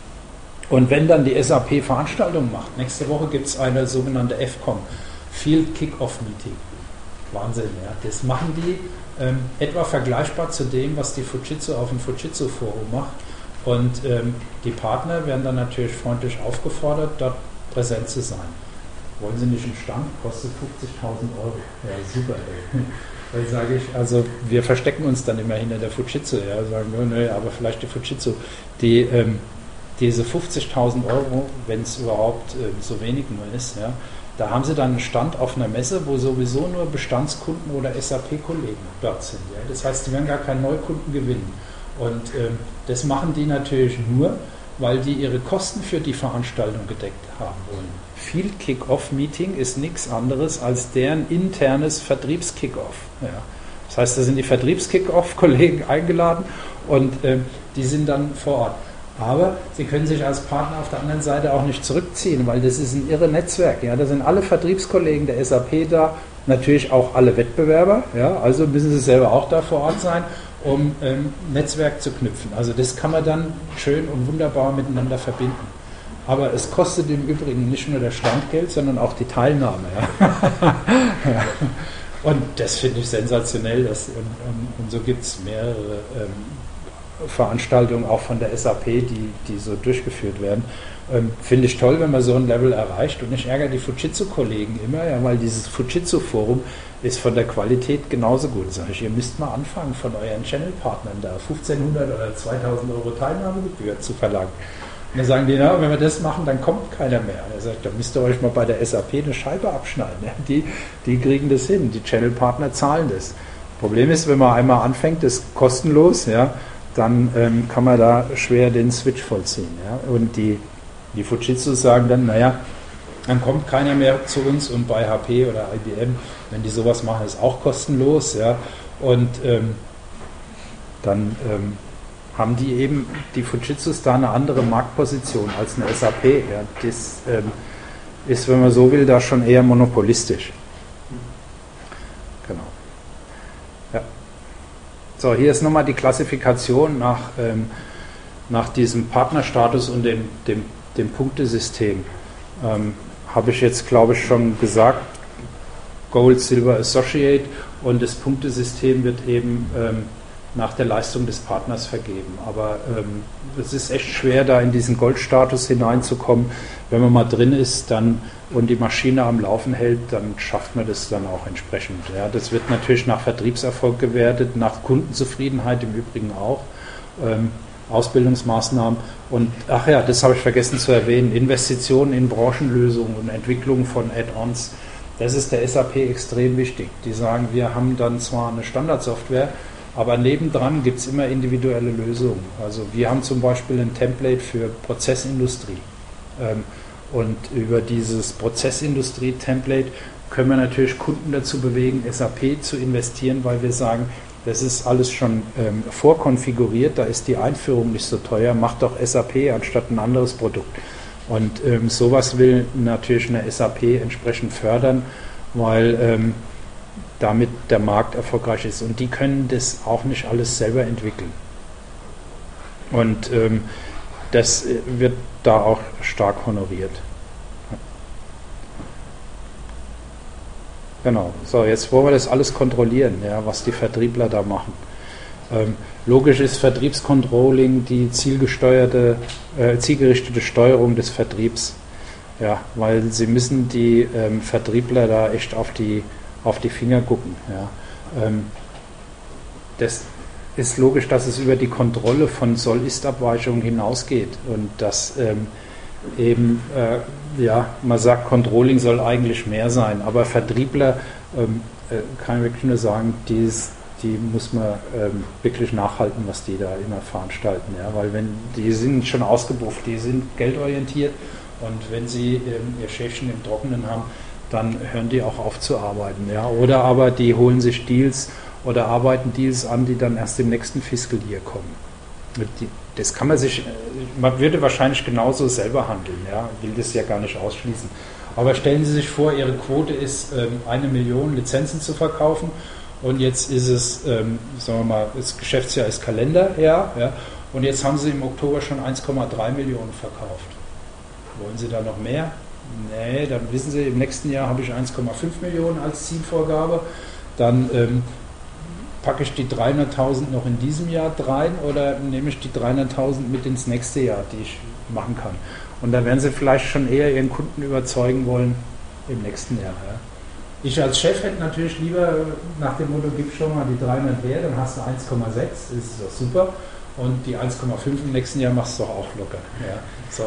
Und wenn dann die SAP Veranstaltungen macht, nächste Woche gibt es eine sogenannte FCOM, Field Kick-Off Meeting. Wahnsinn, ja. Das machen die etwa vergleichbar zu dem, was die Fujitsu auf dem Fujitsu-Forum macht. Und die Partner werden dann natürlich freundlich aufgefordert, dort präsent zu sein. Wollen Sie nicht einen Stand? Kostet 50.000 Euro. Ja, super, ey. Dann sage ich, also wir verstecken uns dann immer hinter der Fujitsu. Ja, sagen, nö, aber vielleicht die Fujitsu, die diese 50.000 Euro, wenn es überhaupt so wenig nur ist, ja, da haben sie dann einen Stand auf einer Messe, wo sowieso nur Bestandskunden oder SAP-Kollegen dort sind. Ja. Das heißt, die werden gar keinen Neukunden gewinnen. Und das machen die natürlich nur, weil die ihre Kosten für die Veranstaltung gedeckt haben wollen. Field Kick-Off-Meeting ist nichts anderes als deren internes Vertriebs-Kick-Off. Ja. Das heißt, da sind die Vertriebs-Kick-Off-Kollegen eingeladen und die sind dann vor Ort. Aber sie können sich als Partner auf der anderen Seite auch nicht zurückziehen, weil das ist ein irre Netzwerk. Ja. Da sind alle Vertriebskollegen der SAP da, natürlich auch alle Wettbewerber. Ja. Also müssen sie selber auch da vor Ort sein, um Netzwerk zu knüpfen. Also das kann man dann schön und wunderbar miteinander verbinden. Aber es kostet im Übrigen nicht nur der Standgeld, sondern auch die Teilnahme. Ja. Ja. Und das finde ich sensationell. Und so gibt es mehrere Veranstaltungen auch von der SAP, die so durchgeführt werden. Finde ich toll, wenn man so ein Level erreicht. Und ich ärgere die Fujitsu-Kollegen immer, ja, weil dieses Fujitsu-Forum ist von der Qualität genauso gut. Sag ich, ihr müsst mal anfangen, von euren Channel-Partnern da 1.500 oder 2.000 Euro Teilnahmegebühr zu verlangen. Und dann sagen die, na, wenn wir das machen, dann kommt keiner mehr. Und er sagt, da müsst ihr euch mal bei der SAP eine Scheibe abschneiden. Ja. Die kriegen das hin, die Channel-Partner zahlen das. Problem ist, wenn man einmal anfängt, das ist kostenlos, ja, dann kann man da schwer den Switch vollziehen. Ja. Und die Fujitsu sagen dann, naja, dann kommt keiner mehr zu uns, und bei HP oder IBM, wenn die sowas machen, ist auch kostenlos. Ja. Und dann haben die eben, die Fujitsus, da eine andere Marktposition als eine SAP. Ja. Das ist, wenn man so will, da schon eher monopolistisch. Genau. Ja. So, hier ist nochmal die Klassifikation nach diesem Partnerstatus und dem Punktesystem. Habe ich jetzt, glaube ich, schon gesagt, Gold, Silver, Associate, und das Punktesystem wird eben nach der Leistung des Partners vergeben. Aber es ist echt schwer, da in diesen Goldstatus hineinzukommen. Wenn man mal drin ist dann und die Maschine am Laufen hält, dann schafft man das dann auch entsprechend. Ja, das wird natürlich nach Vertriebserfolg gewertet, nach Kundenzufriedenheit im Übrigen auch, Ausbildungsmaßnahmen. Und ach ja, das habe ich vergessen zu erwähnen, Investitionen in Branchenlösungen und Entwicklung von Add-ons. Das ist der SAP extrem wichtig. Die sagen, wir haben dann zwar eine Standardsoftware, aber nebendran gibt es immer individuelle Lösungen. Also wir haben zum Beispiel ein Template für Prozessindustrie. Und über dieses Prozessindustrie-Template können wir natürlich Kunden dazu bewegen, SAP zu investieren, weil wir sagen, das ist alles schon vorkonfiguriert, da ist die Einführung nicht so teuer, macht doch SAP anstatt ein anderes Produkt. Und sowas will natürlich eine SAP entsprechend fördern, weil damit der Markt erfolgreich ist. Und die können das auch nicht alles selber entwickeln. Und das wird da auch stark honoriert. Genau. So, jetzt wollen wir das alles kontrollieren, ja, was die Vertriebler da machen. Logisch ist Vertriebscontrolling die zielgerichtete Steuerung des Vertriebs. Ja, weil sie müssen die Vertriebler da echt auf die auf die Finger gucken. Ja. Das ist logisch, dass es über die Kontrolle von Soll-Ist-Abweichungen hinausgeht und dass man sagt, Controlling soll eigentlich mehr sein, aber Vertriebler, kann ich wirklich nur sagen, die muss man wirklich nachhalten, was die da immer veranstalten, ja, weil die sind schon ausgebufft, die sind geldorientiert und wenn sie ihr Schäfchen im Trockenen haben, dann hören die auch auf zu arbeiten, ja, oder aber die holen sich Deals oder arbeiten Deals an, die dann erst im nächsten Fiscal Year kommen. Das kann man würde wahrscheinlich genauso selber handeln, ja, will das ja gar nicht ausschließen. Aber stellen Sie sich vor, Ihre Quote ist 1 Million Lizenzen zu verkaufen und jetzt ist es, sagen wir mal, das Geschäftsjahr ist Kalenderjahr, ja, und jetzt haben Sie im Oktober schon 1,3 Millionen verkauft. Wollen Sie da noch mehr? Nee, dann wissen Sie, im nächsten Jahr habe ich 1,5 Millionen als Zielvorgabe, dann packe ich die 300.000 noch in diesem Jahr rein oder nehme ich die 300.000 mit ins nächste Jahr, die ich machen kann. Und da werden Sie vielleicht schon eher Ihren Kunden überzeugen wollen im nächsten Jahr. Ja. Ich als Chef hätte natürlich lieber nach dem Motto, gib schon mal die 300 her, dann hast du 1,6, das ist doch super. Und die 1,5 im nächsten Jahr machst du doch auch locker. Ja. So,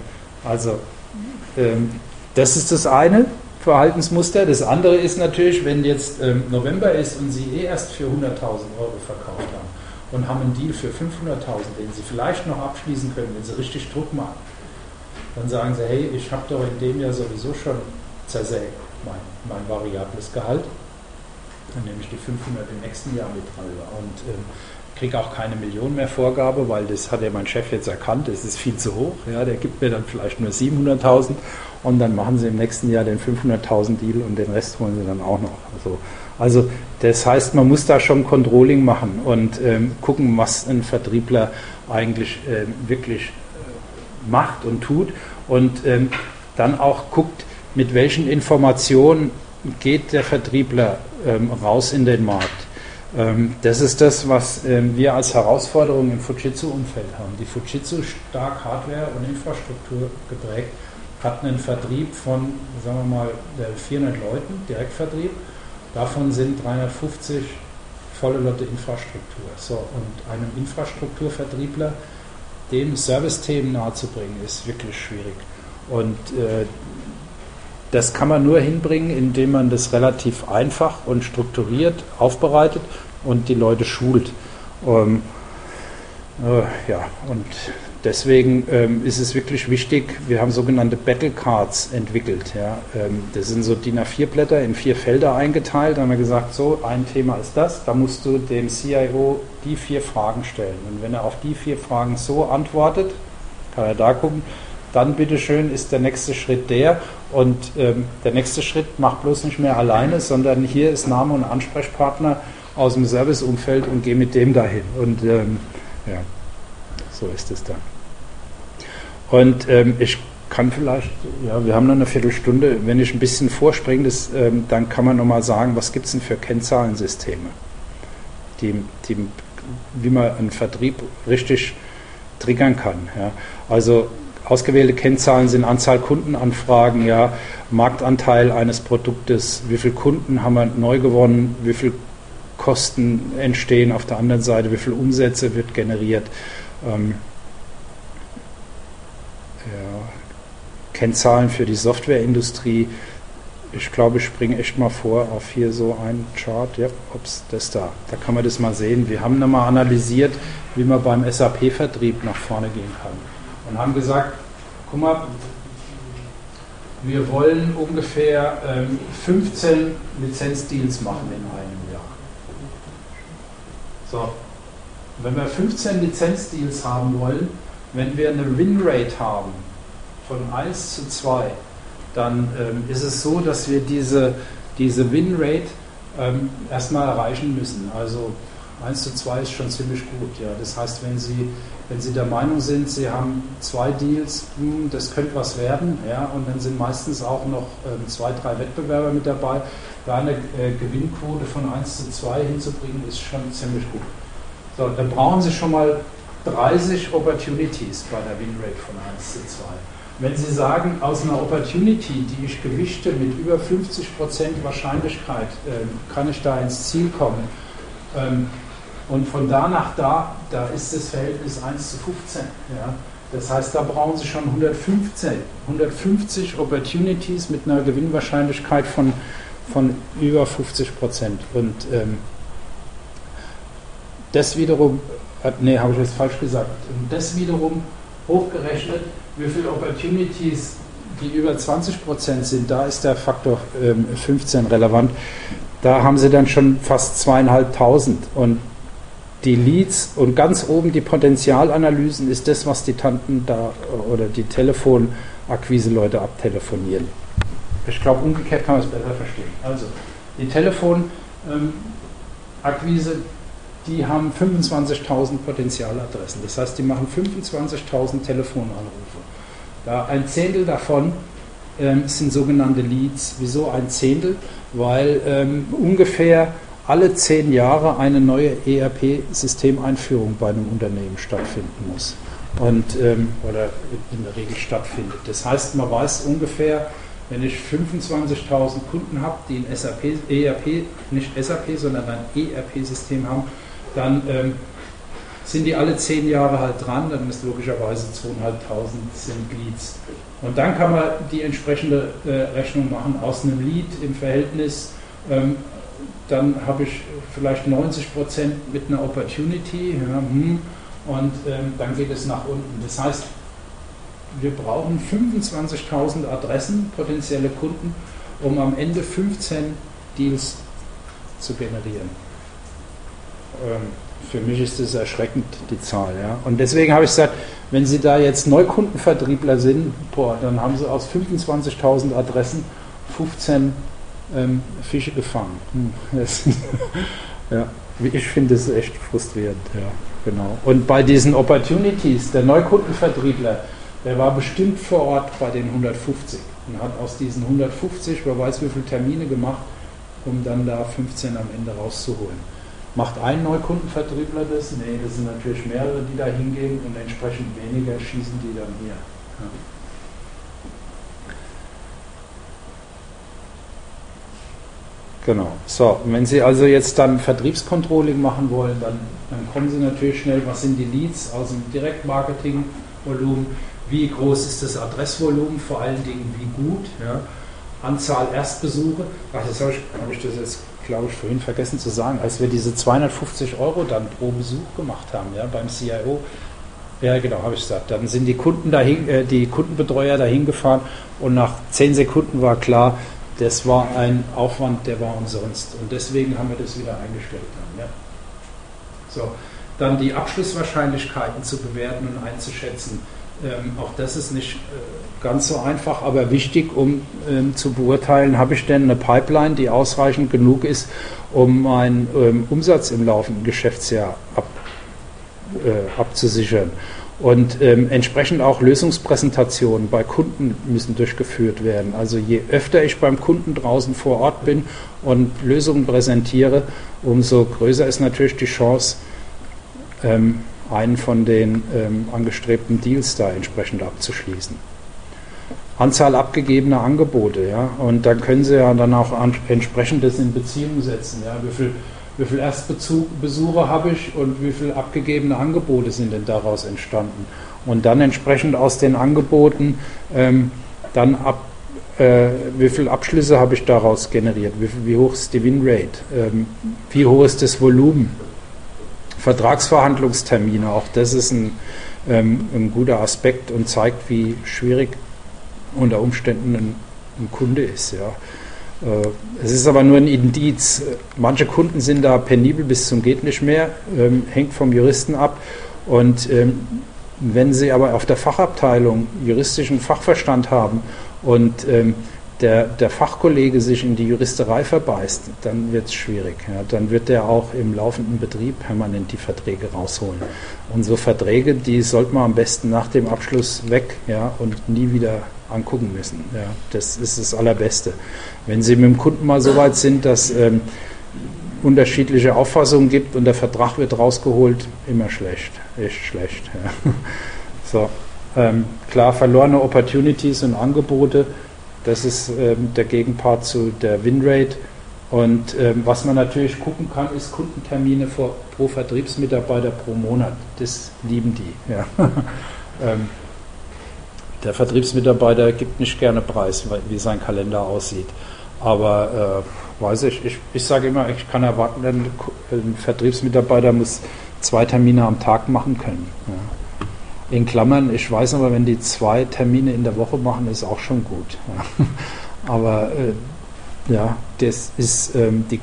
das ist das eine Verhaltensmuster. Das andere ist natürlich, wenn jetzt November ist und Sie erst für 100.000 Euro verkauft haben und haben einen Deal für 500.000, den Sie vielleicht noch abschließen können, wenn Sie richtig Druck machen, dann sagen Sie, hey, ich habe doch in dem Jahr sowieso schon zersägt mein variables Gehalt, dann nehme ich die 500 im nächsten Jahr mit drüber und kriege auch keine Million mehr Vorgabe, weil das hat ja mein Chef jetzt erkannt, das ist viel zu hoch, ja, der gibt mir dann vielleicht nur 700.000 und dann machen Sie im nächsten Jahr den 500.000 Deal und den Rest holen Sie dann auch noch. Also das heißt, man muss da schon Controlling machen und gucken, was ein Vertriebler eigentlich wirklich macht und tut und dann auch guckt, mit welchen Informationen geht der Vertriebler raus in den Markt. Das ist das, was wir als Herausforderung im Fujitsu-Umfeld haben. Die Fujitsu, stark Hardware und Infrastruktur geprägt, hat einen Vertrieb von, sagen wir mal, 400 Leuten, Direktvertrieb. Davon sind 350 volle Lotte Infrastruktur. So, und einem Infrastrukturvertriebler dem Service-Themen nahezubringen, ist wirklich schwierig. Und das kann man nur hinbringen, indem man das relativ einfach und strukturiert aufbereitet und die Leute schult. Und deswegen ist es wirklich wichtig, wir haben sogenannte Battle Cards entwickelt. Ja. Das sind so DIN A4-Blätter in 4 Felder eingeteilt. Da haben wir gesagt, so, ein Thema ist das, da musst du dem CIO die 4 Fragen stellen. Und wenn er auf die 4 Fragen so antwortet, kann er da gucken, dann bitteschön ist der nächste Schritt der und der nächste Schritt macht bloß nicht mehr alleine, sondern hier ist Name und Ansprechpartner aus dem Serviceumfeld und geh mit dem dahin. Und so ist es dann. Und ich kann vielleicht, wir haben noch eine Viertelstunde, wenn ich ein bisschen vorspringe, dann kann man nochmal sagen, was gibt es denn für Kennzahlensysteme, wie man einen Vertrieb richtig triggern kann. Ja. Also ausgewählte Kennzahlen sind Anzahl Kundenanfragen, ja, Marktanteil eines Produktes, wie viele Kunden haben wir neu gewonnen, wie viele Kosten entstehen auf der anderen Seite, wie viele Umsätze wird generiert. Kennzahlen für die Softwareindustrie. Ich glaube, ich springe echt mal vor auf hier so einen Chart. Ja, da kann man das mal sehen. Wir haben nochmal analysiert, wie man beim SAP-Vertrieb nach vorne gehen kann. Und haben gesagt, guck mal, wir wollen ungefähr 15 Lizenzdeals machen in einem Jahr. So, wenn wir 15 Lizenzdeals haben wollen, wenn wir eine Winrate haben von 1:2, dann ist es so, dass wir diese Winrate erstmal erreichen müssen. Also 1:2 ist schon ziemlich gut. Ja. Das heißt, wenn Sie der Meinung sind, Sie haben 2 Deals, das könnte was werden, ja, und dann sind meistens auch noch 2, 3 Wettbewerber mit dabei, da eine Gewinnquote von 1:2 hinzubringen, ist schon ziemlich gut. So, dann brauchen Sie schon mal 30 Opportunities bei der Winrate von 1:2. Wenn Sie sagen, aus einer Opportunity, die ich gewichte mit über 50% Wahrscheinlichkeit, kann ich da ins Ziel kommen. Und von da nach da ist das Verhältnis 1:15. Ja. Das heißt, da brauchen Sie schon 150 Opportunities mit einer Gewinnwahrscheinlichkeit von über 50%. Und das wiederum, habe ich jetzt falsch gesagt, und das wiederum hochgerechnet, wie viele Opportunities, die über 20% sind, da ist der Faktor 15 relevant. Da haben Sie dann schon fast 2.500. Und die Leads und ganz oben die Potenzialanalysen ist das, was die Tanten da oder die Telefonakquise-Leute abtelefonieren. Ich glaube, umgekehrt kann man es besser verstehen. Also, die Telefonakquise, die haben 25.000 Potenzialadressen. Das heißt, die machen 25.000 Telefonanrufe. Da ein Zehntel davon sind sogenannte Leads. Wieso ein Zehntel? Weil ungefähr alle 10 Jahre eine neue ERP-Systemeinführung bei einem Unternehmen stattfinden muss. Oder in der Regel stattfindet. Das heißt, man weiß ungefähr, wenn ich 25.000 Kunden habe, die ein nicht SAP, sondern ein ERP-System haben, dann sind die alle 10 Jahre halt dran, dann ist logischerweise 2.500 sind Leads. Und dann kann man die entsprechende Rechnung machen aus einem Lead im Verhältnis, dann habe ich vielleicht 90% mit einer Opportunity, und dann geht es nach unten. Das heißt, wir brauchen 25.000 Adressen, potenzielle Kunden, um am Ende 15 Deals zu generieren. Für mich ist das erschreckend, die Zahl. Ja? Und deswegen habe ich gesagt, wenn Sie da jetzt Neukundenvertriebler sind, dann haben Sie aus 25.000 Adressen 15 Fische gefangen. Ja, ich finde das echt frustrierend. Ja, genau. Und bei diesen Opportunities, der Neukundenvertriebler, der war bestimmt vor Ort bei den 150 und hat aus diesen 150, wer weiß wie viele Termine gemacht, um dann da 15 am Ende rauszuholen. Macht ein Neukundenvertriebler das? Nee, das sind natürlich mehrere, die da hingehen und entsprechend weniger schießen die dann hier. Ja. Genau. So, wenn Sie also jetzt dann Vertriebscontrolling machen wollen, dann kommen Sie natürlich schnell, was sind die Leads aus dem Direktmarketing-Volumen, wie groß ist das Adressvolumen, vor allen Dingen wie gut, ja? Anzahl Erstbesuche. Ach, das habe ich das jetzt, glaube ich, vorhin vergessen zu sagen, als wir diese 250 € dann pro Besuch gemacht haben, ja, beim CIO. Ja, genau, habe ich gesagt. Dann sind die Kundenbetreuer dahin gefahren und nach 10 Sekunden war klar, das war ein Aufwand, der war umsonst. Und deswegen haben wir das wieder eingestellt. Dann, ja. So, dann die Abschlusswahrscheinlichkeiten zu bewerten und einzuschätzen. Auch das ist nicht ganz so einfach, aber wichtig, um zu beurteilen, habe ich denn eine Pipeline, die ausreichend genug ist, um meinen Umsatz im laufenden Geschäftsjahr abzusichern. Und entsprechend auch Lösungspräsentationen bei Kunden müssen durchgeführt werden. Also je öfter ich beim Kunden draußen vor Ort bin und Lösungen präsentiere, umso größer ist natürlich die Chance, einen von den angestrebten Deals da entsprechend abzuschließen. Anzahl abgegebener Angebote, ja, und dann können Sie ja dann auch entsprechend das in Beziehung setzen, ja, wie viel Erstbesucher habe ich und wie viele abgegebene Angebote sind denn daraus entstanden. Und dann entsprechend aus den Angeboten wie viele Abschlüsse habe ich daraus generiert, wie hoch ist die Winrate, wie hoch ist das Volumen, Vertragsverhandlungstermine, auch das ist ein guter Aspekt und zeigt, wie schwierig unter Umständen ein Kunde ist, ja. Es ist aber nur ein Indiz. Manche Kunden sind da penibel bis zum geht nicht mehr, hängt vom Juristen ab. Und wenn Sie aber auf der Fachabteilung juristischen Fachverstand haben und der Fachkollege sich in die Juristerei verbeißt, dann wird es schwierig. Ja. Dann wird der auch im laufenden Betrieb permanent die Verträge rausholen. Und so Verträge, die sollte man am besten nach dem Abschluss weg, ja, und nie wieder angucken müssen. Ja. Das ist das Allerbeste. Wenn Sie mit dem Kunden mal so weit sind, dass unterschiedliche Auffassungen gibt und der Vertrag wird rausgeholt, immer schlecht, echt schlecht. Ja. So. Klar, verlorene Opportunities und Angebote, das ist der Gegenpart zu der Winrate. Und was man natürlich gucken kann, ist Kundentermine pro Vertriebsmitarbeiter pro Monat. Das lieben die. Ja. Der Vertriebsmitarbeiter gibt nicht gerne preis, wie sein Kalender aussieht. Aber weiß ich sage immer, ich kann erwarten, ein Vertriebsmitarbeiter muss 2 Termine am Tag machen können. Ja. In Klammern, ich weiß aber, wenn die 2 Termine in der Woche machen, ist auch schon gut. Ja. Aber ja, das ist die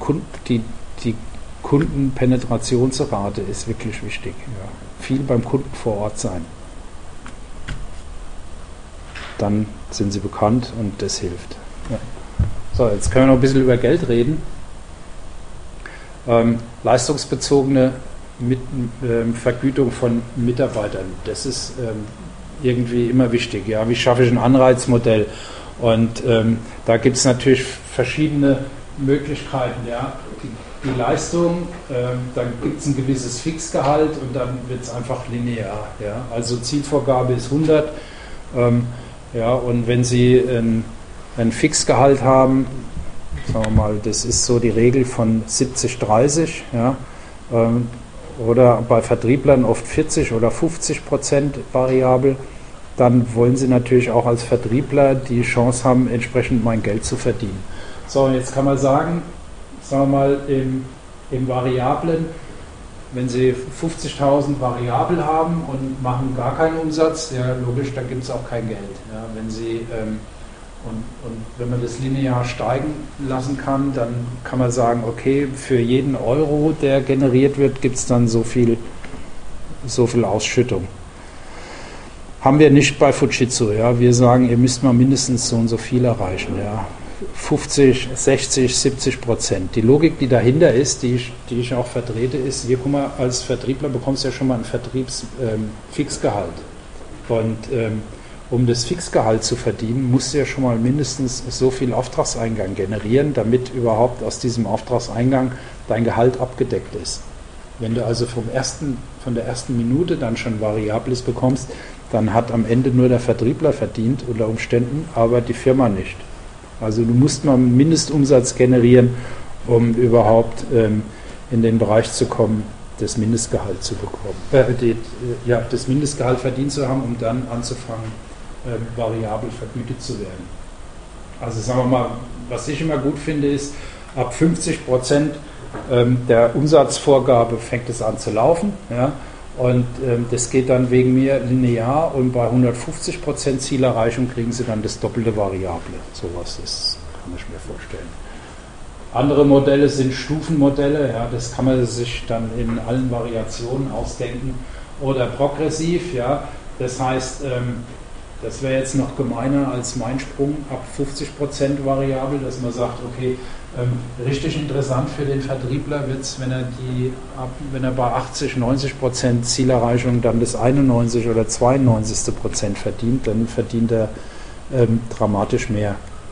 Kundenpenetrationsrate ist wirklich wichtig. Ja. Viel beim Kunden vor Ort sein. Dann sind sie bekannt und das hilft. Ja. So, jetzt können wir noch ein bisschen über Geld reden. Leistungsbezogene Vergütung von Mitarbeitern, das ist irgendwie immer wichtig. Ja? Wie schaffe ich ein Anreizmodell? Und da gibt es natürlich verschiedene Möglichkeiten. Ja? Die Leistung, dann gibt es ein gewisses Fixgehalt und dann wird es einfach linear. Ja? Also Zielvorgabe ist 100. Ja, und wenn Sie ein Fixgehalt haben, sagen wir mal, das ist so die Regel von 70-30, ja, oder bei Vertrieblern oft 40 oder 50% variabel, dann wollen Sie natürlich auch als Vertriebler die Chance haben, entsprechend mein Geld zu verdienen. So, und jetzt kann man sagen wir mal, im Variablen, wenn Sie 50.000 variabel haben und machen gar keinen Umsatz, ja logisch, dann gibt es auch kein Geld. Ja, wenn Sie und wenn man das linear steigen lassen kann, dann kann man sagen, okay, für jeden Euro, der generiert wird, gibt es dann so viel Ausschüttung. Haben wir nicht bei Fujitsu. Ja? Wir sagen, ihr müsst mal mindestens so und so viel erreichen. Ja? 50, 60, 70%. Die Logik, die dahinter ist, die ich auch vertrete, ist, hier, guck mal, als Vertriebler bekommst du ja schon mal ein Vertriebsfixgehalt. Und um das Fixgehalt zu verdienen, musst du ja schon mal mindestens so viel Auftragseingang generieren, damit überhaupt aus diesem Auftragseingang dein Gehalt abgedeckt ist. Wenn du also von der ersten Minute dann schon Variables bekommst, dann hat am Ende nur der Vertriebler verdient unter Umständen, aber die Firma nicht. Also du musst mal einen Mindestumsatz generieren, um überhaupt in den Bereich zu kommen, das Mindestgehalt zu bekommen, das Mindestgehalt verdient zu haben, um dann anzufangen, variabel vergütet zu werden. Also sagen wir mal, was ich immer gut finde, ist, ab 50% der Umsatzvorgabe fängt es an zu laufen, ja, und das geht dann wegen mir linear und bei 150% Zielerreichung kriegen Sie dann das doppelte Variable. Sowas kann ich mir vorstellen. Andere Modelle sind Stufenmodelle, ja, das kann man sich dann in allen Variationen ausdenken. Oder progressiv, ja, das heißt, das wäre jetzt noch gemeiner als mein Sprung ab 50% variabel, dass man sagt, okay, richtig interessant für den Vertriebler wird es, wenn er bei 80, 90% Zielerreichung dann das 91 oder 92% verdient, dann verdient er dramatisch mehr.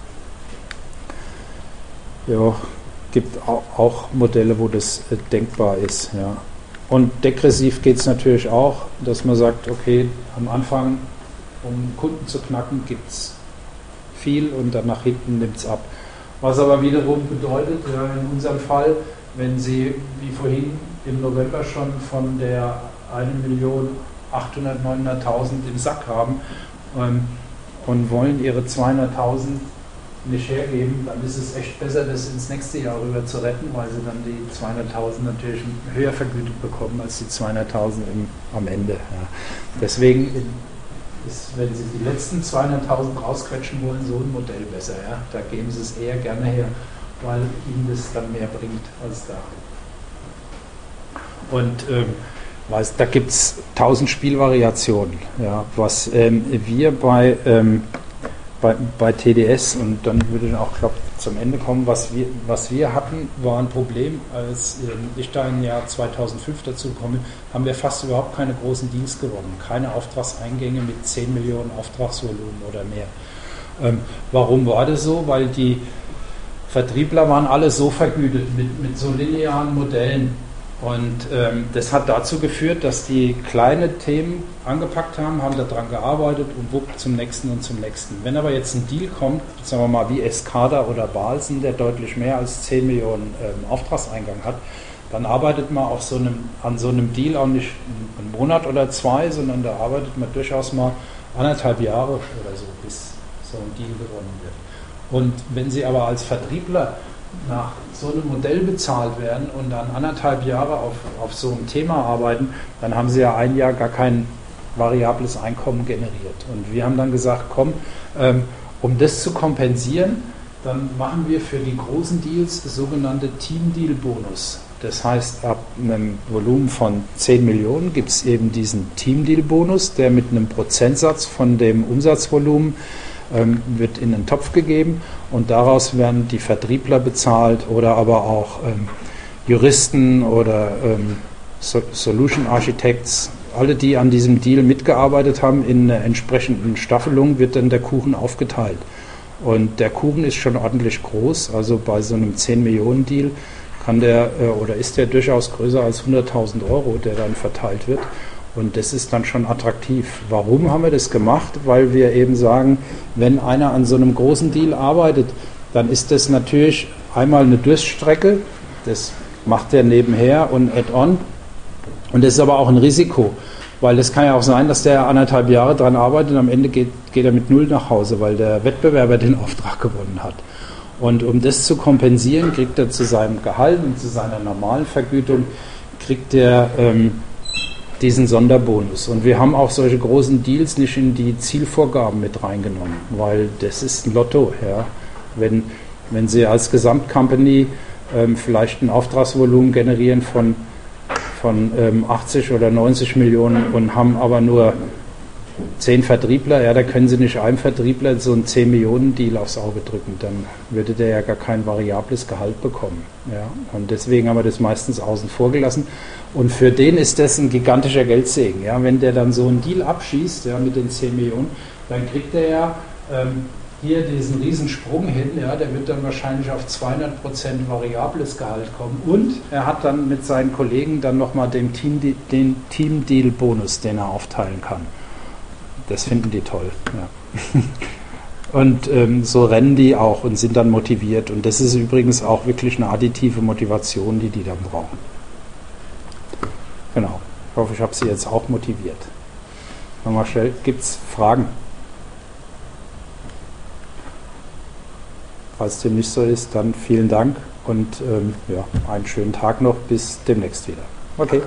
Ja, gibt auch Modelle, wo das denkbar ist. Ja. Und degressiv geht es natürlich auch, dass man sagt, okay, am Anfang, um Kunden zu knacken, gibt es viel und dann nach hinten nimmt es ab. Was aber wiederum bedeutet, ja, in unserem Fall, wenn Sie, wie vorhin im November schon von der 1.800.000, 900.000 im Sack haben und wollen Ihre 200.000 nicht hergeben, dann ist es echt besser, das ins nächste Jahr rüber zu retten, weil Sie dann die 200.000 natürlich höher vergütet bekommen als die 200.000 am Ende. Ja. Deswegen ist, wenn Sie die letzten 200.000 rausquetschen wollen, so ein Modell besser. Ja? Da geben Sie es eher gerne her, weil Ihnen das dann mehr bringt als da. Und da gibt es 1000 Spielvariationen. Ja? Was wir bei TDS, und dann würde ich auch, glaube ich, zum Ende kommen, was wir hatten, war ein Problem, als ich da im Jahr 2005 dazu komme, haben wir fast überhaupt keine großen Deals gewonnen, keine Auftragseingänge mit 10 Millionen Auftragsvolumen oder mehr. Warum war das so? Weil die Vertriebler waren alle so vergütet mit so linearen Modellen, Und das hat dazu geführt, dass die kleine Themen angepackt haben daran gearbeitet und wupp zum nächsten und zum nächsten. Wenn aber jetzt ein Deal kommt, sagen wir mal wie Escada oder Balsen, der deutlich mehr als 10 Millionen Auftragseingang hat, dann arbeitet man an so einem Deal auch nicht einen Monat oder 2, sondern da arbeitet man durchaus mal 1,5 Jahre oder so, bis so ein Deal gewonnen wird. Und wenn Sie aber als Vertriebler nach so einem Modell bezahlt werden und dann 1,5 Jahre auf so einem Thema arbeiten, dann haben Sie ja ein Jahr gar kein variables Einkommen generiert. Und wir haben dann gesagt, komm, um das zu kompensieren, dann machen wir für die großen Deals das sogenannte Team-Deal-Bonus. Das heißt, ab einem Volumen von 10 Millionen gibt es eben diesen Team-Deal-Bonus, der mit einem Prozentsatz von dem Umsatzvolumen wird in einen Topf gegeben und daraus werden die Vertriebler bezahlt oder aber auch Juristen oder Solution Architects, alle, die an diesem Deal mitgearbeitet haben, in einer entsprechenden Staffelung wird dann der Kuchen aufgeteilt. Und der Kuchen ist schon ordentlich groß, also bei so einem 10-Millionen-Deal kann der oder ist der durchaus größer als 100.000 Euro, der dann verteilt wird. Und das ist dann schon attraktiv. Warum haben wir das gemacht? Weil wir eben sagen, wenn einer an so einem großen Deal arbeitet, dann ist das natürlich einmal eine Durststrecke, das macht er nebenher und add-on. Und das ist aber auch ein Risiko, weil es kann ja auch sein, dass der 1,5 Jahre dran arbeitet und am Ende geht er mit 0 nach Hause, weil der Wettbewerber den Auftrag gewonnen hat. Und um das zu kompensieren, kriegt er zu seinem Gehalt und zu seiner normalen Vergütung, kriegt er diesen Sonderbonus. Und wir haben auch solche großen Deals nicht in die Zielvorgaben mit reingenommen, weil das ist ein Lotto. Ja. Wenn Sie als Gesamtcompany vielleicht ein Auftragsvolumen generieren von 80 oder 90 Millionen und haben aber nur 10 Vertriebler, ja, da können Sie nicht einem Vertriebler so einen 10-Millionen-Deal aufs Auge drücken, dann würde der ja gar kein variables Gehalt bekommen. Ja. Und deswegen haben wir das meistens außen vor gelassen. Und für den ist das ein gigantischer Geldsegen. Ja. Wenn der dann so einen Deal abschießt, ja, mit den 10 Millionen, dann kriegt er ja hier diesen riesen Sprung hin, ja, der wird dann wahrscheinlich auf 200% variables Gehalt kommen. Und er hat dann mit seinen Kollegen dann nochmal den Team-Deal-Bonus, den er aufteilen kann. Das finden die toll. Ja. Und so rennen die auch und sind dann motiviert. Und das ist übrigens auch wirklich eine additive Motivation, die dann brauchen. Genau. Ich hoffe, ich habe Sie jetzt auch motiviert. Nochmal schnell, gibt es Fragen? Falls dem nicht so ist, dann vielen Dank und einen schönen Tag noch. Bis demnächst wieder. Okay.